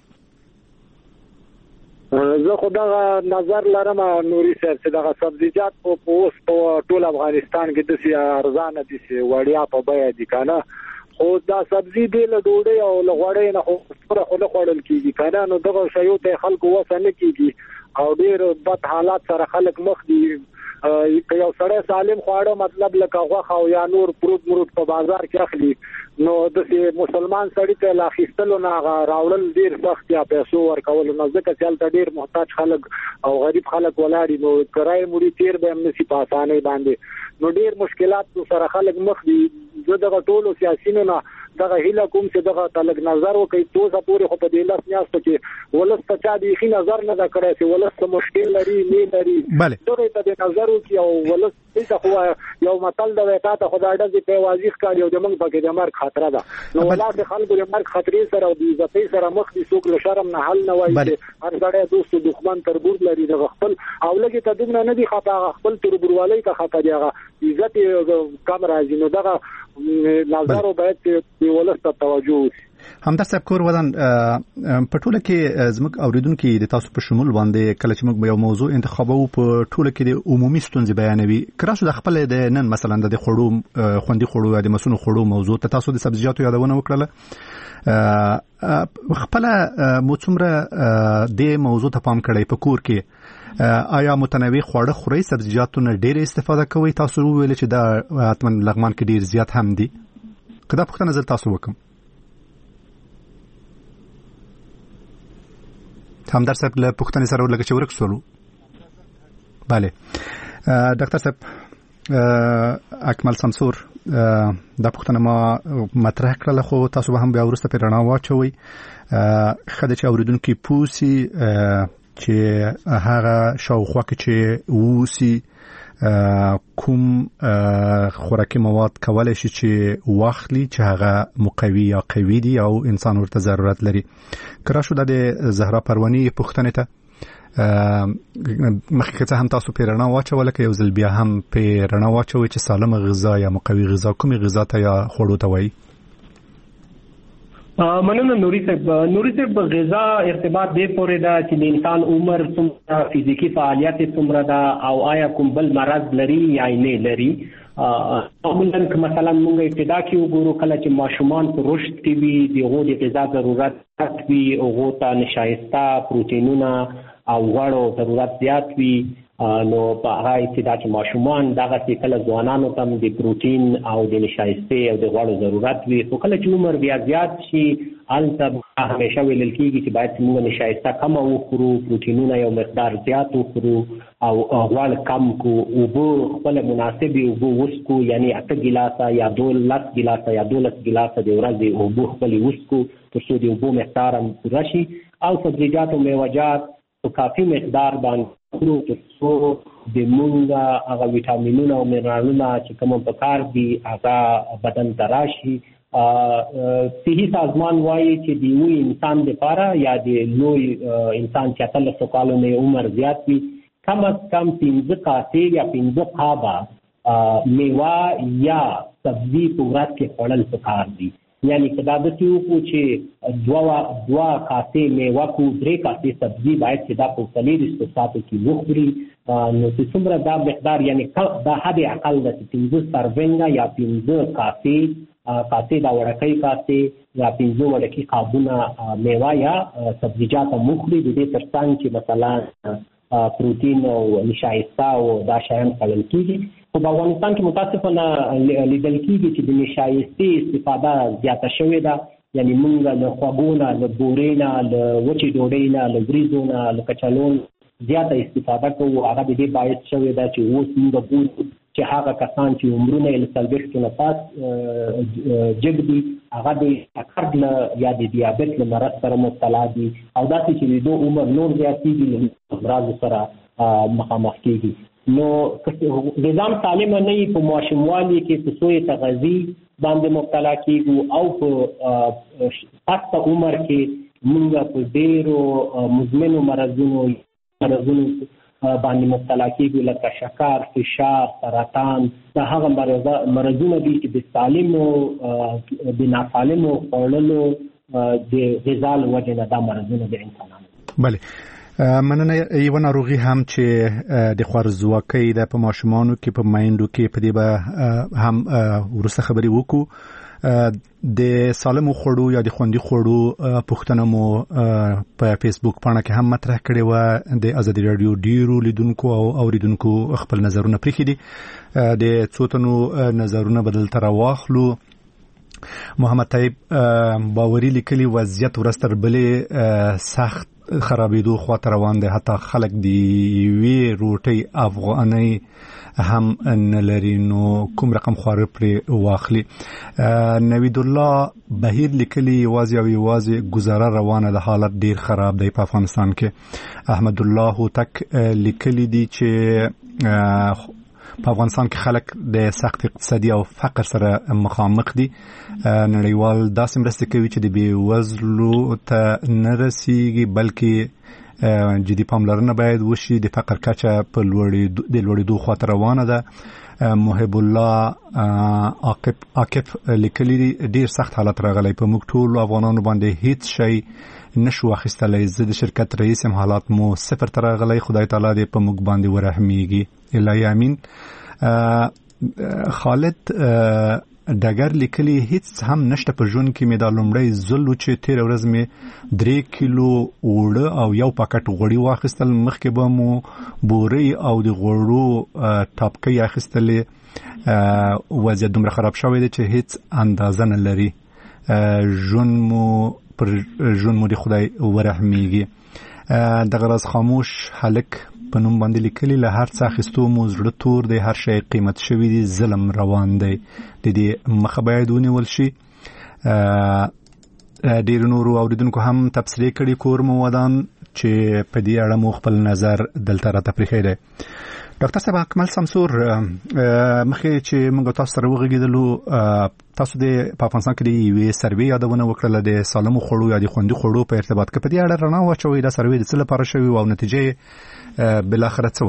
زه خو دغه نظر لرم نوري صاحب چې دغه سبزیجات په اوس په ټول افغانستان کې د سي ارزانه دي سي وړیا په بیه دي کنه، خو دا سبزی دی له ډوډۍ او له غوړې نه خو سره خو نه خوړل کیږي کنه، نو دغه شیو ته خلکو وسه نه کیږي او ډیر بد حالات سره خلک مخ دي. که یو سړی سالم خواړه مطلب لکه غوښه او یا نور پروت مرود په بازار کې اخلي نو د مسلمان سړی ته لاخیستلو نه راوړل ډیر سخت یا پیسو ورکول نه، ځکه چې هلته ډیر محتاج خلک او غریب خلک ولاړي نو کرای موري تیر به هم نشي په اسانۍ باندې، نو ډیر مشکلات سره خلک مخ دي. زه دغه ټولو سیاسيونو نه دغه هیله کوم چې دغه تلګ نظر وکړي توسه پورې خو په دې لاس نیاستو کې ولس ته چا دی خي نظر نه دا کړی چې ولس ته مشکل لري نه لري دغه ته د نظر وکړي او ولس څه خو یو متل د وتا ته خدای دې په واضح کړي او د موږ پکې د مرګ خطر ده، نو ولاسه خلکو د مرګ خطرې سره او د عزت سره مخ دي، څوک له شرم نه حل نه وایي، هر ځای دوست دښمن تربور لري د خپل او لګي ته دغه نه دي خطا خپل تربوروالي ته خطا دی عزت کم راځي، نو دغه نظر باید په ولست توجه وشي. همدرد صاحب کور ودان په ټوله کې زموږ اوریدونکو د تاسو په شمول باندې کله چې موږ یو موضوع انتخابو په ټوله کې د عمومي ستونزې بیانوي، کراسو د خپل د نن مثلا د خړو خوندي خړو یا د مسونو خړو موضوع ته تاسو د سبزیجاتو یادونه وکړه، خپل مو څومره د موضوع ته پام کړی په کور کې آیا متنوع خواړه خوري سبزیجاتو نه ډېر استفاده کوي؟ تاسو ویل چې دا اتمن لغمان کې ډېر زیات هم دي، کدا پوښتنه زل تاسو وکم. همدرد صاحب له پوښتنې سره ولګ چې ورکسولو. bale ډاکټر صاحب اکمل سمسور دا پوښتنه ما مطرح کړله خو تاسو به هم بیا ورسته په رڼا واچوي. خدای چې اوریدونکو پوسی چې هغه شاوخوا کې چې ووسی کوم خوراکي مواد کولای شي چې واخلي چې هغه مقوي یا قوي دي او انسان ورته ضرورت لري. کرا شو د زهرا پروانی پوښتنه ته مخکې څه هم تاسو په رڼا واچول کې یو ځل بیا هم په رڼا واچوي چې سالم غذا یا مقوي غذا کومي غذا ته یا خوړو ته وایي؟ مننه نوري صاحب. نوري صاحب غذا ارتباط دې پورې دا چې د انسان عمر څومره فزیکی فعالیت څومره دا او آیا کوم بل مرض لري یا نه لري. عموما مثلا موږ ابتدا کې وګورو کله چې ماشومان په رشد کې وي دغه د غذا ضرورت وي او غوته نشایسته پروتینونه او غوړو ضرورت زیات وي، نو په هغه چې دا چې ماشومان دغه چې کله ځوانانو ته د پروتین او د نشایسته او د غوړو ضرورت وي، خو کله چې عمر بیا زیات شي البته همیشه ویل کېږي چې باید موږ نشایسته کم وخورو، پروتینونه یو مقدار زیات وخورو او غوړ کم کو، اوبه خپل مناسب اوبه وڅښو، یعنی اته ګیلاسه یا دولس ګیلاسه یا دولس ګیلاسه د ورځې اوبه خپل وڅښو تر څو د اوبو مقدار هم پوره شي، او سبزیجات او میوه‌جات په کافي مقدار باندې خورو تر څو د مونږ هغه ویټامینونه او منرالونه چې کوم په کار دي هغه بدن ته راشي. صحي سازمان وایي چې د یو انسان لپاره یا د لوی انسان چې اتلس کالو نه عمر زیات وي کم از کم پنځه کاسې یا پنځه قابه میوه یا سبزي په ورځ کې خوړل پکار دي، یعنی کدا د تیو کو چې دوا دوا کاسې میوه کو درې کاسې سبزي باید چې دا په څلور ساعتو کې وخوري، نو چې څومره دا مقدار یعنی دا حد اقل د پنځه سرونګه یا پنځه کاسې کاسې دا وړکۍ کاسې یا پنځه وړکۍ قابونه میوه یا سبزیجات مخوري، د دې ترڅنګ چې مثلا پروتین او نشایسته او دا شیان خوړل کېږي. خو په افغانستان کې متاسفانه لیدل کېږي چې د نشایستې استفاده زیاته شوې ده، یعنی موږ له خوږو نه، له بورې نه، له وچې ډوډۍ نه، له وریځو نه، له کچالو زیاته استفاده کوو. هغه د دې باعث شوې ده چې اوس موږ ګورو چې هغه کسان چې عمرونه یې له څلوېښتو نه پاس جګ دي هغه د شکر له یا د دیابت له مرض سره مبتلا دي او داسې چې د دوی عمر نور زیاتېږي له امراضو سره مخامخ کېږي. نو نظام سالم نه وي په ماشوموالي کې په سوی تغذي باندې مبتلا کېږو او په پسته عمر کې موږ په ډېرو مزمنو مرضونو مرضونو باندې مبتلا کېږو لکه شکر، فشار، سرطان. دا هغه مرضونه دي چې د سالمو د ناسالمو خوړلو د غذا له وجې نه دا مرضونه د انسانانو. بله مننه. یوه ناروغي هم چې د خوارځواکۍ ده په ماشومانو کې په میندو کې په دې به هم وروسته خبرې وکړو. د سالمو خوړو یا د خوندي خوړو پوښتنه مو په فیسبوک پاڼه کې هم مطرح کړې وه. د ازادي راډیو ډیرو لیدونکو او اوریدونکو خپل نظرونه پرېښي دي. د څو تنو نظرونه به دلته راواخلو. محمد طیب باوري لیکلي وضعیت ورځ تر بلې سخت خرابېدو خواته روان دی. حتی خلک د یوې روټۍ افغانۍ هم نه لري. نو کوم رقم خواړه پرې واخلي؟ نوید الله بهیر لیکلي یوازې او یوازې گزاره روانه ده، حالت ډیر خراب دی په افغانستان کې. احمد الله هوتک لیکلي دي چې په افغانستان کې خلک د سخت اقتصادي او فقر سره مخامخ دي. نړیوال داسې مرسته کوي چې د بې وزلو ته نه رسیږي، بلکې جدي پاملرنه باید وشي. د فقر کچه په لوړېدو د لوړېدو خواته روانه ده. محب الله عاقب عاقب لیکلي ډیر سخت حالت راغلی، په موږ ټول افغانانو باندې هیڅ شی نشو اخیستلی. زه د شرکت رئیس یم، حالات مو صفر ته راغلی. خدای تعالی دې په موږ باندې ورحمیږي. الهی امین. خالد ډګر لیکلي هیڅ هم نشته په ژوند کې مې دا لومړی ځل و چې تېره ورځ مې درې کیلو اوړه او یو پاکټ غوړي واخیستل. مخکې به مو بورۍ او د غوړو ټاپکۍ اخیستلې. وضعیت دومره خراب شوی دی چې هیڅ اندازه نه لري. ژوند مو پر ژوند مو د خدای ورحمیږي. دغه راز خاموش هلک په نوم باندې لیکلي له هر څه اخیستو مو زړه تور دی، هر شی قیمت شوی دی، ظلم روان دی، د دې مخه باید ونیول شي. ډېرو نورو اوریدونکو هم تبصرې کړي کور مو ودان چې په دې اړه مو خپل نظر دلته راته پرېښی دی. ډاکټر صاحب اکمل سمسور، مخکې چې موږ تاسو سره وغږېدلو تاسو د په افغانستان کې د یوې سروې یادونه وکړله د سالمو خوړو یا د خوندي خوړو په ارتباط کې. په دې اړه رڼا واچوئ دا سروې د څه لپاره شوې وه او نتیجه بالاخره څه وه؟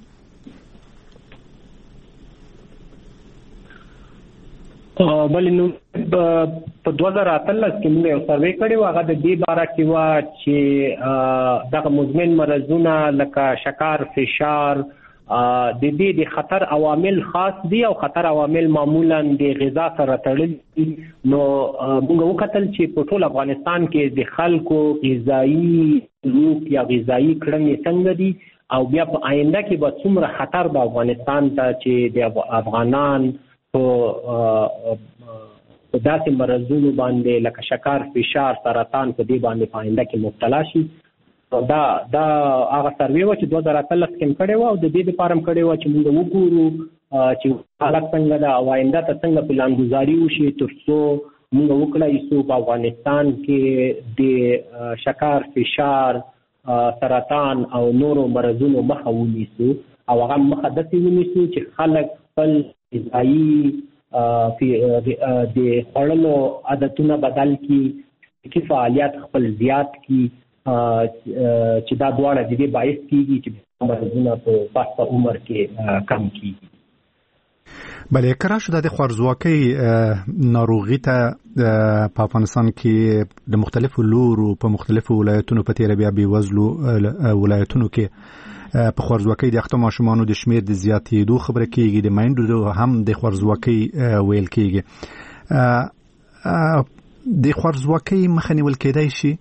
بلې نو په دوه زره اتلس کې موږ یو سروې کړې وه. هغه د دې باره کې وه چې دغه مزمن مرضونه لکه شکر، فشار، د دې د خطر عوامل خاص دي او خطر عوامل معمولا د غذا سره تړلي دي. نو موږ وکتل چې په ټول افغانستان کې د خلکو غذایي سلوک یا غذایي کړنې څنګه دي او بیا په آینده کې به څومره خطر د افغانستان ته چې د افغانان په داسې مرضونو باندې لکه شکر، فشار، سرطان په دې باندې په آینده کې مبتلا شي. دا دا هغه سروې وه چې دوه زره اتلس کې هم کړې وه او د دې دپاره هم کړې وه چې موږ وګورو چې حالت څنګه ده او آینده ته څنګه پلانګذاري وشي تر څو موږ وکړای شو په افغانستان کې د شکر، فشار، سرطان او نورو مرضونو مخه ونیسو او هغه مخه داسې ونیسو چې خلک خپل غذایي د خوړلو عادتونه بدل کړي، کې فعالیت خپل زیات کړي چې دا دواړه د دې باعث کېږي چې مرضونه په پسته عمر کې کم کېږي. بله که راشو د خوارځواکۍ ناروغي ته په افغانستان کې د مختلفو لورو په مختلفو ولایتونو په تېره بیا بېوزلو ولایتونو کې په خوارځواکۍ د اخته ماشومانو د شمېر د زیاتېدو خبره کېږي، د میندو هم د خوارځواکۍ ویل کېږي. د خوارځواکۍ مخه نیول کېدای شي؟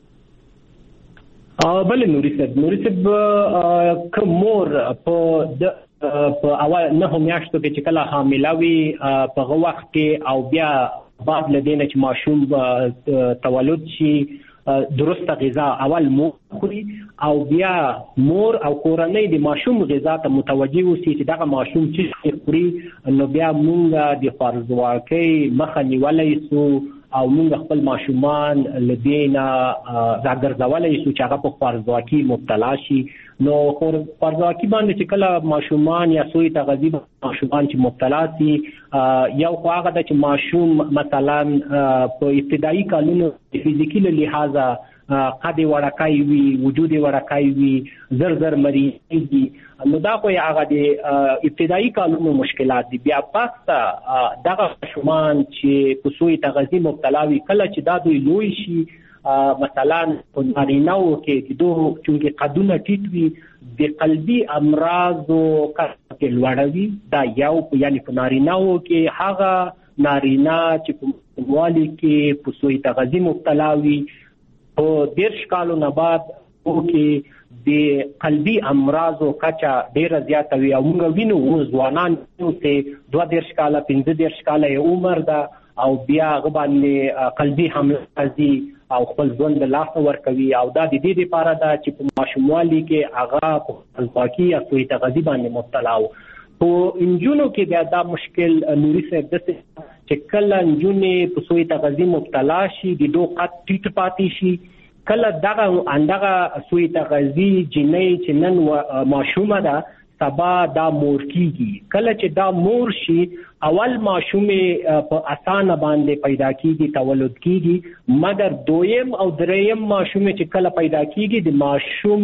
بله نوري صاحب نوري صاحب که مور په په اول نه میاشتو کې چې کله حامله وي په هغه وخت کې او بیا بعد له دې نه چې ماشوم تولد شي درسته غذا اول مور خوري او بیا مور او کورنۍ د ماشوم غذا ته متوجه اوسي چې دغه ماشوم چې خوري نو بیا موږ د خوارځواکۍ مخه نیولی سو او موږ خپل ماشومان له دې نه راګرځولی سو چې هغه په خوارځواکۍ مبتلا شي. نو خوارځواکۍ باندې چې کله ماشومان یا سوی تغذیه ماشومان چې مبتلا سي یو خو هغه د چې ماشوم مثلا په ابتدایي کلونو فزیکي له لحاظه قد وړکای وي وجود وړکای وي زر زر مریضي نو دا خو هغه د ابتدایي کلونو مشکلات دي. بیا پاسته دغه ماشومان چې په سوی تغذیه مبتلا وي کله چې دا دوی لوی شي مثلا په نارینه‌و کې د دوه چونکې قدونه ټیټ وي د قلبي امراضو کچه لوړوي. دا یو یعنی په نارینه‌و کې هغه نارینه چې په مالي کې په سوی تغذیه مبتلا وي او دیرش کالو نه بعد او کې د قلبي امراضو کچه ډیره زیاته وي او موږ وینو ځوانان چې دوه دیرش کاله پنځه دیرش کاله یې عمر ده او بیا هغه باندې قلبي حمله راځي او خپل ژوند د لاسه ورکوي او دا د دې لپاره ده چې په ماشوموالي کې هغه په خوارځواکۍ یا سوی تغذیه باندې مبتلا و. په نجونو کې بیا دا مشکل نوري صاحب داسې چې کله نجونې په سوی تغذیه مبتلا شي د دوه قد ټیټ پاتې شي کله دغه اندغه سوی تغذیه جنۍ چې نن ماشومه ده سبا دا مور کیږي. کله چې دا مور شي اول ماشومه په اسانه باندې پیدا کیږي تولد کیږي مګر دویم او دریم ماشومه چې کله پیدا کیږي د ماشوم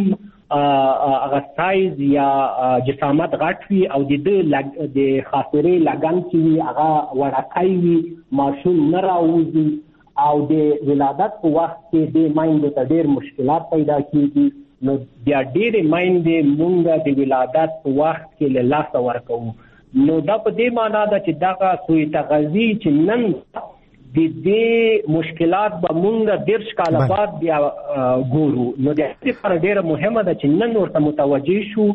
هغه سایز یا جسامت غټ وي او د د خاطرې لګن چې هغه وړکای وي ماشوم نه راوځي او د ولادت په وخت کې د مایندو ته ډېر مشکلات پیدا کیږي. نو بیا ډېرې مایندې مونږ د ولادت په وخت کې له لاسه ورکوو. نو دا په دې معنا ده چې دغه سوی تغذیه چې نن د دې مشکلات به مونږ دیرش کاله بعد بیا ګورو. نو د دې لپاره ډېره مهمه ده چې نن ورته متوجه شو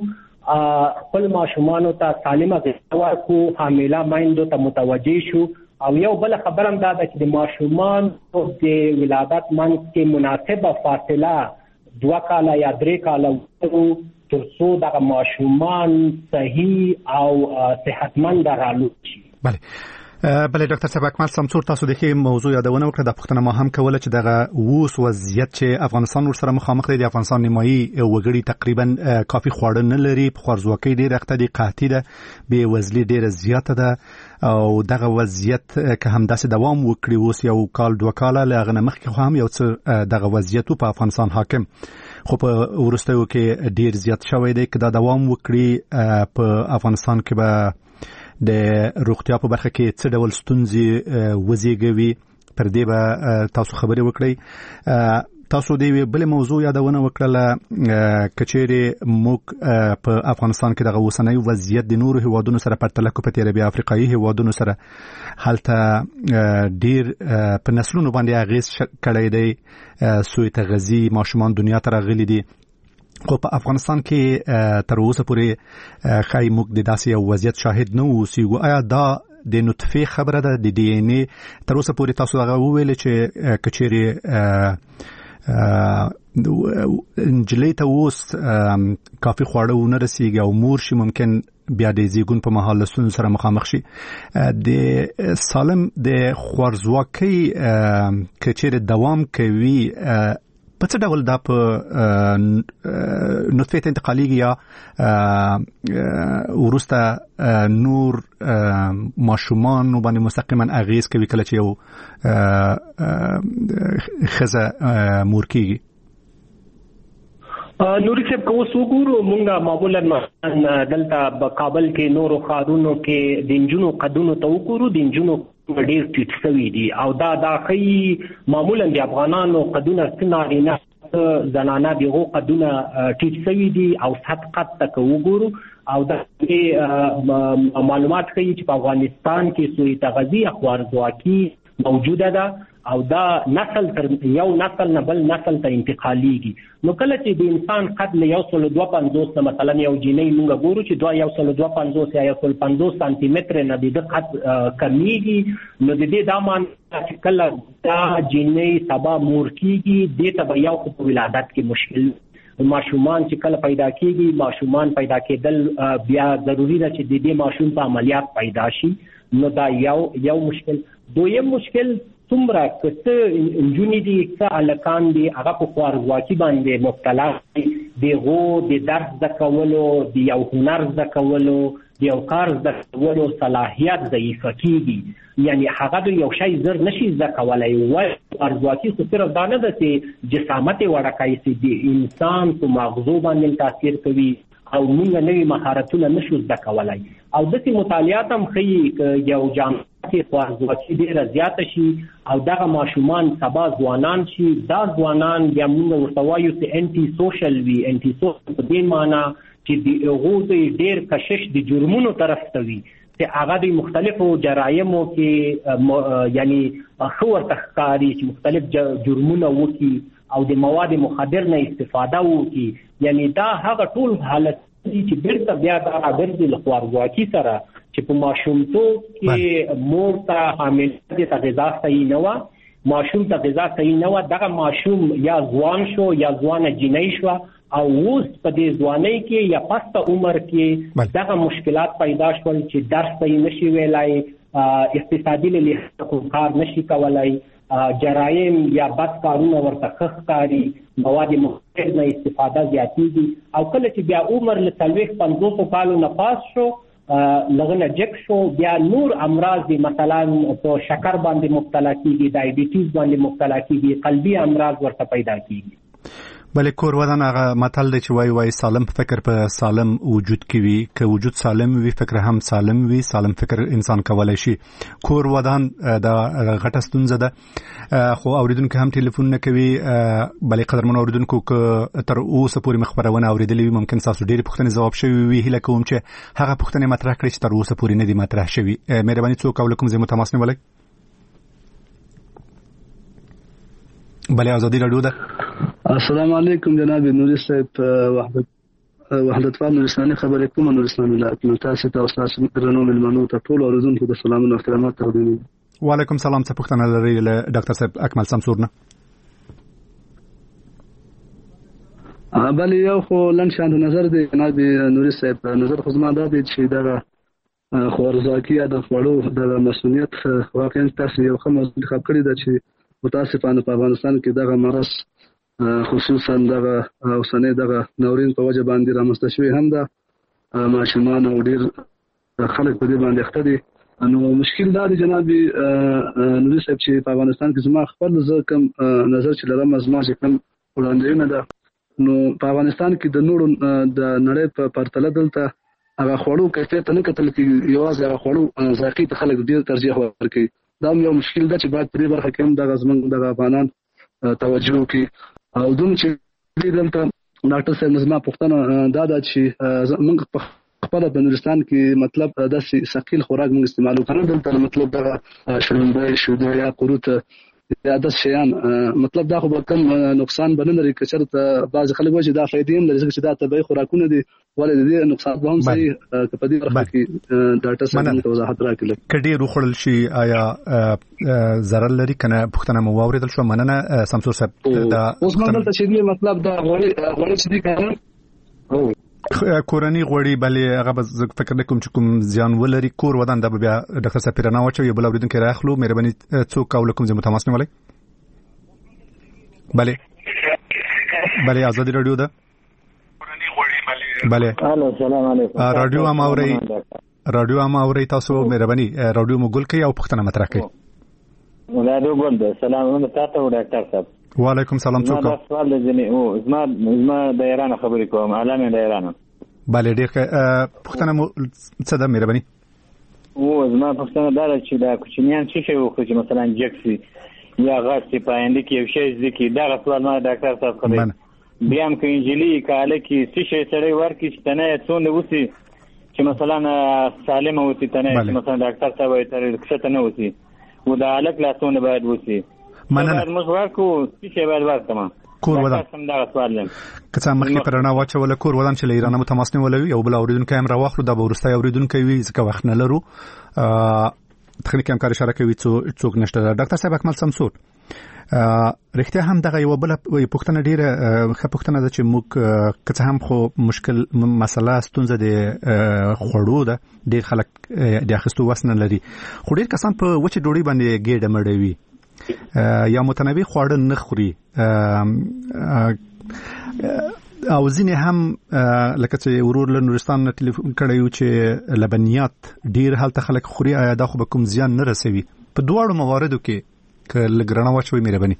خپل ماشومانو ته سالمه غذا ورکړو حامله مایندو ته متوجه شو او یو بل خبر هم دا ده چې د ماشومان د ولادت منځ کې مناسبه فاصله دوه کاله یا درې کاله ورو تر څو دغه ماشومان صحیح او صحتمند رالوځي شي. بله بله ډاکټر صاحب اکمل سمسور تاسو د کې موضوع یادونه وکړه د پښتنه ما هم کوله چې دغه اوس وضعیت چې افغانستان ورسره مخامخ دی د افغانستان نیمایي وګړي تقریبا کافي خواړه نه لري په خوارځواکۍ ډېره اخته دي قحطي ده بې وزلي ډېره زیاته ده او دغه وضعیت که همداسې دوام وکړي اوس یو کال دوه کاله له هغه نه مخکې خو هم یو څه دغه وضعیت په افغانستان حاکم خو په وروستیو کې ډېر زیات شوی دی که دا دوام وکړي په افغانستان کې به د روغتیا په برخه کې څه ډول ستونزې وزېږوي پر دې به تاسو خبرې وکړئ. تاسو د بل موضوع یادونه وکړه کچېرې موږ په افغانستان کې دغه اوسنی وضعیت د نورو هیوادونو سره پرتله کو په تیرې افریقایي هیوادونو سره هلته ډیر په نسلونو باندې اغیز کړی دی سوی تغذیه ماشومان دنیا ته راغلي دي خو په افغانستان کې تر اوسه پورې خای موږ د داسې یو وضعیت شاهد نه اوسېږو. آیا دا د نطفه خبره ده د ډي ان اي تر اوسه پورې تاسو هغه وویل چې کچېرې انجلۍ ته اوس کافي خواړه ونه رسیږي او مور شي ممکن بیا د زیږون په مهال له ستونزو سره مخامخ شي د سالم د خوارځواکۍ کچېرې دوام کوي په څه ډول دا په نطفه ته انتقالیږي یا وروسته نور ماشومان باندې مستقیما اغیز کوي کله چې یو ښځه مور کیږي؟ نوري صاحب کو وګورو مونږه معمولا دلته په کابل کې نورو ښارونو کې د انجونو قدونو ته وګورو د انجونو ډېر ټیټ شوي دي او دا دا ښیي معمولا د افغانانو قدونه نارینه زنانه دغه قدونه ټیټ شوي دي او سطح قد ته وګورو او دا معلومات ښیي چې په افغانستان کې سوی تغذیه خوارځواکي موجوده ده او دا نسل تر یو نسل نه بل نسل ته انتقالیږي. نو کله چې د انسان قد له یو سل دوه پنځوس مثلا یو جنۍ موږ ګورو چې دوه یو سل دوه پنځوس یا یو سل پنځوس سانتي متر نه د قد کمیږي نو د دې دا معنی چې کله دا جنۍ سبا مور کیږي د ته به یو په ولادت کې مشکل ماشومان چې کله پیدا کیږي ماشومان پیدا کېدل بیا ضروری ده چې د دې ماشوم په عملیات پیدا شي نو دا یو یو مشکل. دویم مشکل څومره کته انجونی دي څه الکان دي هغه په خوارځواکي باندې مبتلا دي دغه د درس د کولو د یو هنر د کولو د یو کار د کولو صلاحیت ضعیف کیږي یعنی هغه د یو شی زر نشي د کولای وای خوارځواکي خو صرف دا نه ده چې جسامت وړکای سي د انسان په مغزو باندې تاثیر کوي او موږ نوې مهارتونه نشو زده کولای او د دې مطالعات هم ښیي یو جامعه کې خوارځواکي ډېره زیاته شي او دغه ماشومان سبا ځوانان شي دا ځوانان بیا موږ ورته وایو چې انټي سوشل وي انټي سوشل په دې معنی چې د هغو د ډېر کشش د جرمونو طرف ته وي چې هغه د مختلفو جرایمو کې یعنی ښه ورته ښکاري چې مختلف جرمونه وکړي او د مواد مخدر نه استفاده وکړي یعنی دا هغه ټول حالت چې بیرته بیا دا راګرځي له خوارځواکي سره چې په ماشومتوب کې مور ته حامله ته غذا صحیح نه وه ماشوم ته غذا صحیح نه وه دغه ماشوم یا ځوان شو یا ځوانه جنۍ شوه او اوس په دې ځوانۍ کې یا پسته عمر کې دغه مشکلات پیدا شول چې درس صحیح نشي ویلای اقتصادي له لحاظه کار نشي کولای جرایم یا بد کارونه ورته ښکاري مواد مخدر نه استفاده زیاتېږي او کله چې بیا عمر له څلوېښت پنځوسو کالو نه پاس شو لغنه جک شو بیا نور امراض دي مثلا په شکر باندې مبتلا کیږي ډایبیټیز باندې مبتلا کیږي قلبي امراض ورته پیدا کیږي. بلې کور ودان هغه متل دی چې وای وای سالم فکر په سالم وجود کې وي که وجود سالم وي فکر هم سالم وي سالم فکر انسان کولای شي. کور ودان دا غټه ستونزه ده خو اوریدونکو هم ټلیفون نه کوي بلې قدرمن اوریدونکو که تر اوسه پورې مخبرونه اوریدلې وي ممکن تاسو ډېرې پوښتنې ځواب شوي وي هیله کوم چې هغه پوښتنې مطرح کړئ چې تر اوسه پورې نه دي مطرح شوي. مهرباني څوک او کوم ځای مو تماس نیولی؟ بله ازادي راډیو ده. السلام علیکم جناب نوري صاحب وحدت وحدت فال نورستاني خبرې کوم نورستان ولایت نو تاسو ته تاسو درنو ملمنو ته ټول اوریدونکو د سلامونو او احترامات تقدیم. وعلیکم سلام څه پوښتنه لرئ له ډاکټر صاحب اکمل سمسور نه؟ بله یو خو لنډ شان نظر دی جناب نوري صاحب نظر خو زما دا دی چې دغه خوارځواکي یا د خوړو د مسؤلیت واقعا تاسو یو ښه موضوع انتخاب کړې ده چې متاسفانه په افغانستان کې دغه مرض خصوصا دغه اوسنۍ دغه ناورین په وجه باندې رامنځته شوی هم ده ماشومان او ډېر خلک په دې باندې اخته دي. نو مشکل دا دی جناب نوري صاحب چې په افغانستان کې زما خپل زه کوم نظر چې لرم زما چې کوم وړاندوینه ده نو په افغانستان کې د نورو د نړۍ په پرتله دلته هغه خوړو کیفیت ته نه کتل کېږي یوازې هغه خوړو ذایقې ته خلک ډېر ترجیح ورکوي. دا یو مشکل ده چې باید په دې برخه کې هم دغه زموږ دغه افغانان توجه وکړي او دوم چې دلته ډاکټر صاحب زما پوښتنه دا ده چې موږ په خپل په نورستان کې مطلب داسې ثقيل خوراک موږ استعمالو کړو دلته مطلب دغه شړومبې شوده یا قروت یا د شیان مطلب دا خو به کوم نقصان بنه لري که چېرته بعضې خلک وایي چې دا فایدې هم لري ځکه چې دا طبیعي خوراکونه دي ولې د دې نقصان به هم صحیح که په دې برخه کې ډاکټر صاحب موږ ته وضاحت راکړي. که ډېر وخوړل شي آیا ضرر لري که نه پوښتنه مو واورېدل شوه مننه سمسور صاحب. اوس موږ دلته چې دې مطلب دا غوړي غوړي چې دي که کورنی غوړي بلې هغه به فکر نه کوم چې کوم زیان ولري کور ودان دا به بیا ډاکټر صاحب پیرانه واچوي بل اوریدونکي راخلو مهرباني څوک او کوم ځای مو تماس نیولی؟ بله بله ازادي راډیو ده. بله الو سلام علیکم. راډیو هم اورئ راډیو هم اورئ تاسو مهرباني راډیو مو ګل کړئ او پوښتنه مطرح کړئ. راډیو ګل ده. سلام تاسو ډاکټر صاحب. وعلیکم سلام څوک؟ ما سوال لرم او زما زما د ایران خبرې کوم علامه د ایران. بله ډېر پوښتنه مو څه ده مهرباني؟ او زما پوښتنه دا ده چې دا کوچنیان څه شی وخوري چې مثلا جکسي یا غاښ چې پاینده کې یو شی ځکه دا سوال ما ډاکټر صاحب خبرې بیا هم کې انجلي کاله کې څه شی سره ورکی چې تنه څونه وسی چې مثلا سالم وسی تنه مثلا ډاکټر صاحب یې تر څه تنه وسی و دا الک لا څونه باید وسی مننه مخور کو څه باید ورکما کور ودان که څه مخکې پرنا واچول کور ودان چې ایران مو تماس نیولوي یو بل اوریدونکو هم راوخلو دا به ورسته اوریدونکو وي ځکه وخت نه لرو تخنیکی همکار اشاره کوي څوک نشته. ډاکټر صاحب اکمل سمسور رښتیا هم دغه یو بل پوښتنه ډیره ښه پوښتنه ده چې موږ که هم خو مشکل مسله ستونزه د خوړو ده، ډیر خلک د اخیستو وس نه لري، خو ډیر کسان په وچه ډوډۍ باندې ګېډه مړوي یا متنوع خواړه نه خوري، او ځینې هم لکه چې ورور له نورستان نه ټلیفون کړی و چې لبنیات ډیر هلته خلک خوري، آیا دا خو به کوم زیان نه رسوي؟ په دواړو مواردو کې که لږ رڼا واچوي مهرباني.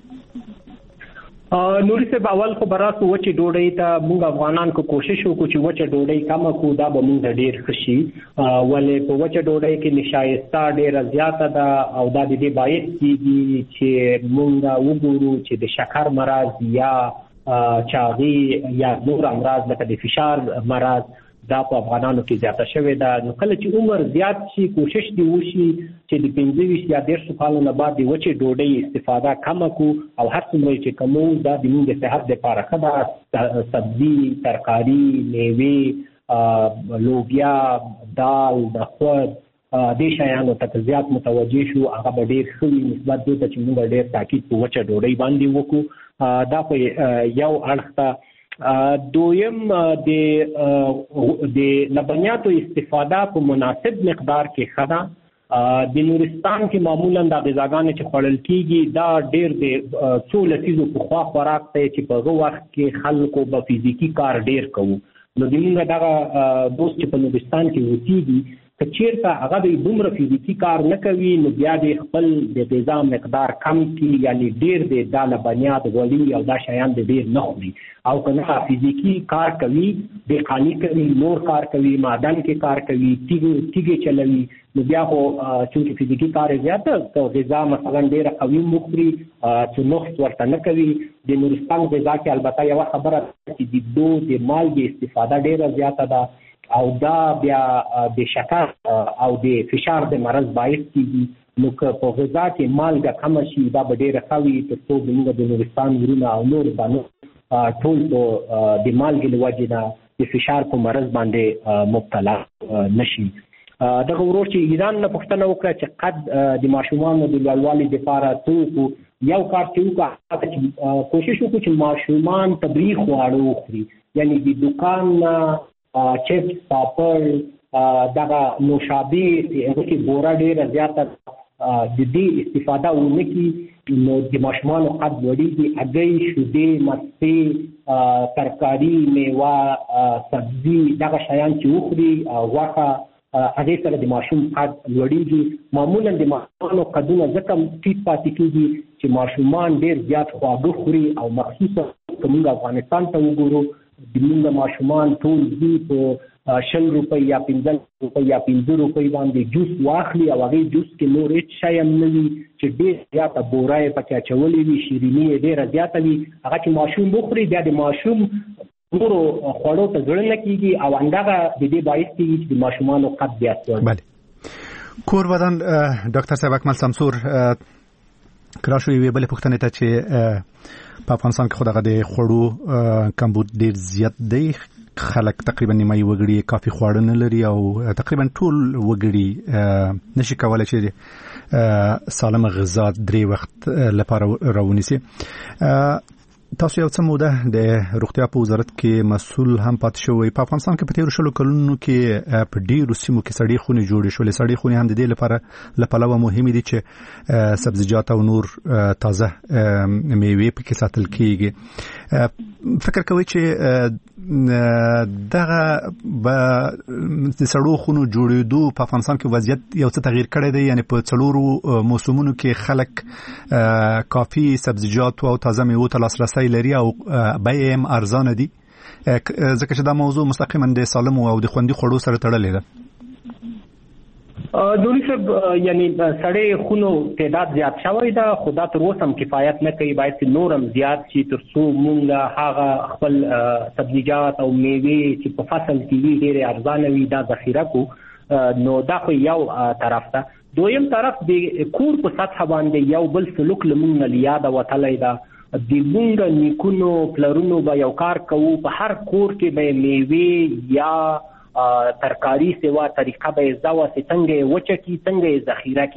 نوري صاحب، اول خو براسو وچه ډوډۍ ته موږ افغانان کو کوشش وکړو چې وچه ډوډۍ کمه کړو، دا به موږ ډیر ښه شي، ولې په وچه ډوډۍ کې نشایسته ډیره زیاته ده او دا د دې باعث کېږي چې موږ وګورو چې د شکر مرض یا چاغي یا نور امراض لکه د فشار مرض دا په افغانانو کې زیاته شوې ده. نو کله چې عمر زیات شي کوشش دی وشي چې د پنځه ویشت یا دېرشو کالو نه بعد د وچې ډوډۍ استفاده کمه کړو، او هر څومره چې کمو دا د موږ د صحت لپاره ښه ده. سبزي، ترکاري، میوې، لوبیا، دال، د خود دې شیانو ته زیات متوجه شو، هغه به ډېر ښه وي نسبت دې ته چې موږ ډېر تاکید په وچه ډوډۍ باندې وکړو. دا خو یو اړخ ته. دویم د لبنیاتو استفاده په مناسب مقدار کې ښه ده. د نورستان کې معمولا د غذاګانې چې خوړل کېږي دا ډېر د څو لسیزو پخوا خوراک دی چې په هغه وخت کې خلکو به فزیکي کار ډېر کوو. نو د موږ دغه دوست چې په نورستان کې اوسېږي که چېرته هغه د دومره فزیکي کار نه کوي نو بیا د خپل د غذا مقدار کم کړي، یعنی ډېر د دا لبنیات، غوړي او دا شیان د ډېر نه خوري، او که نه فزیکي کار کوي، دهقاني کوي، نور کار کوي، معدن کې کار کوي، تیږې چلوي، نو بیا خو چونکې فزیکي کار زیاته که غذا مثلا ډېره قوي وخوري چې نقص ورته نه کوي. د نورستان غذا کې البته یوه خبره چې د دو د مالګې استفاده ډېره زیاته ده او دا بیا د شکر او د فشار د مرض باعث کېږي. نو که په غذا کې مالګه کمه شي دا به ډېره ښه وي تر څو زموږ د نورستان ورونه او نور بانو ټول د مالګې له وجې نه د فشار په مرض باندې مبتلا نشي. دغه ورور چې ایران نه پوښتنه وکړه چې قد د ماشومانو د لوړوالي دپاره څه وکړو، یو کار چې وکړو کوشش وکړو چې ماشومان طبیعي خواړه وخوري، یعنی د دوکان نه چپس، پاپړ، دغه نوشابې هغه کې بوره ډېره زیاته د دې استفاده ونه کړي نو د ماشومانو قد لوړېږي. هګۍ، شیدې، مستې، ترکاري، میوه، سبزي، دغه شیان چې وخوري، غوښه، هغې سره د ماشوم قد لوړېږي. معمولا د ماشومانو قدونه ځکه ټیټ پاتې کېږي چې ماشومان ډېر زیات خواږه خوري، او مخصوصا که موږ افغانستان ته وګورو د موږ ماشومان ټول دي په شل روپۍ یا پنځه روپۍ یا پنځه روپۍ باندې جوس واخلي او هغې جوس کې نور هېڅ شی هم نه وي چې ډېر زیاته بوره یې پکې اچولې وي، شیریني یې ډېره زیاته وي. هغه چې ماشوم وخوري بیا د ماشوم نورو خوړو ته زړه نه کېږي او همدغه د دې باعث کېږي چې د ماشومانو قد بیا لوړ. کور ودان ډاکټر صاحب اکمل سمسور کرا شو یوې بلې پوښتنې ته چې په افغانستان کې خو دغه د خوړو کمبود ډېر زیات دی، خلک تقریبا نیمایي وګړي کافي خواړه نه لري او تقریبا ټول وګړي نشي کولی چې سالمه غذا درې وخت لپاره راونیسي. تاسو یو څه موده د روغتیا په وزارت کې مسؤل هم پاتې شوی. په افغانستان کې په تېرو شلو کلونو کې په ډېرو سیمو کې سړې خونې جوړې شولې. سړې خونې هم د دې لپاره له پلوه مهمې دي چې سبزیجات او نور تازه میوې پکې ساتل کېږي. فکر کوئ چې دغه به د سړو خونو جوړېدو په افغانستان کې وضعیت یو څه تغییر کړی دی؟ یعنې په څلورو موسمونو کې خلک کافي سبزیجات او تازه میوو ته لاسرسی لري او بیې هم ارزانه دي، ځکه چې دا موضوع مستقیما د سالمو او د خوندي خوړو سره تړلې ده. دولي صاحب، یعنی سړې خونو تعداد زیات شوی ده، خو دا تر اوسه هم کفایت نه کوي، باید نور هم زیات شي تر څو موږ هغه خپل سبزیجات او میوې چې په فصل کې وي ډېرې ارزانه وي دا ذخیره کړو. نو دا خو یو طرف ده. دویم طرف د کور په سطح باندې یو بل سلوک له موږ نه له یاده وتلی ده. د موږ نیکونو پلرونو به یو کار کوو، په هر کور کې به میوې یا ترکاري سوا طریقه به یې زده وه چې څنګه یې وچه کړي، څنګه یې ذخیره کړي.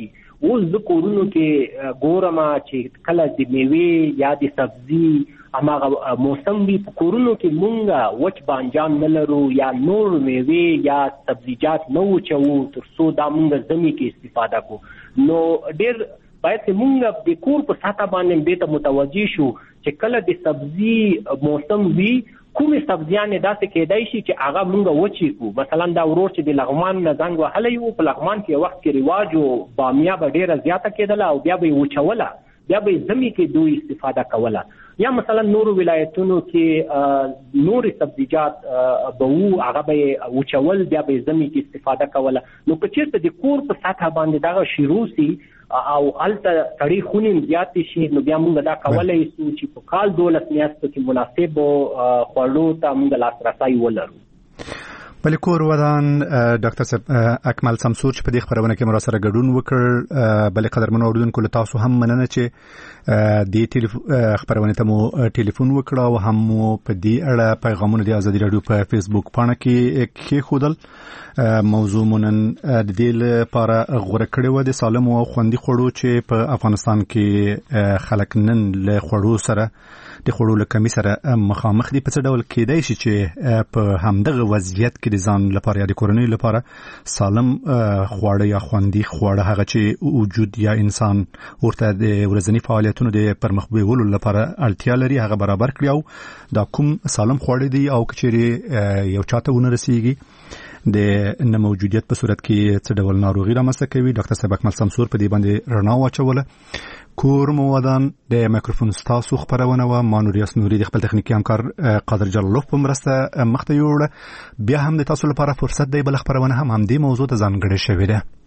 اوس د کورونو کې ګورم چې کله د میوې یا د سبزي هماغه موسم وي په کورونو کې مونږ وچ بانجان نه لرو یا نور میوې یا سبزیجات نه وچو تر څو دا مونږ زمي کې استفاده کو نو ډېر باید مونږ د کور په ساته باندې دې ته متوجي شو چې کله د سبزي موسم وي کومې سبزیانې داسې کېدای شي چې هغه مونږ وچی کو مثلا دا ورور چې د لغمان نه زنګ وهلی و په لغمان کې وخت کې رواج او بامیه به ډېره زیاته کېدله او بیا به یې وچوله بیا به یې زمي کې دوی استفاده کوله یا مثلا نورو ولایتونو کې نورې سبزیجات به وو هغه به یې وچول بیا به یې زمي کې استفاده کوله نو که چېرته د کور په سطحه باندې دغه شروع سي او هلته سړی خونې زیاتې شي نو بیا موږ دا کولی شو چې په کال دولس میاشتو کې مناسبو خوړو ته موږ لاسرسی ولرو. بلې کور ودان ډاکټر صاحب اکمل سمسور چې په دې خبرونه کې مرا سره ګډون وکړ بلې قدرمنو اوریدونکو له تاسو هم مننه چې دې خبرونه ته مو ټلیفون وکړ او هم مو په دې اړه پیغامونه د ازادي رادیو په فیسبوک پاڼه کې کېښودل موضوع مونن د دې لپاره غوړه کړې و د سالم او خوندي خوړو چې په افغانستان کې خلک نن له خوړو سره د خوړو له کمی سره مخامخ دي په څه ډول کېدای شي چې په همدغه وضعیت کې د ځان لپاره یا د کورنۍ لپاره سالم خواړه یا خوندي خواړه هغه چې وجود یا انسان ورته د ورځني فعالیتونو د پرمخ بیولو لپاره اړتیا لري هغه برابر کړي او دا کوم سالم خواړه دي او کچېرې یو چاته ونه رسیږي د نه موجودیت په صورت کې څه ډول ناروغي رامنځته کوي. ډاکټر صاحب اکمل سمسور په دې باندې رڼا واچوله. کور مو ودان د مایکروفون ستاسو خبرونه و ما نوریاس نوري د خپل تخنیکی همکار قادر جلالوف په مرسته مخته یوړه. بیا هم د تاسو لپاره فرصت دی بل خبرونه هم هم دې موضوع ته ځانګړې شوې ده.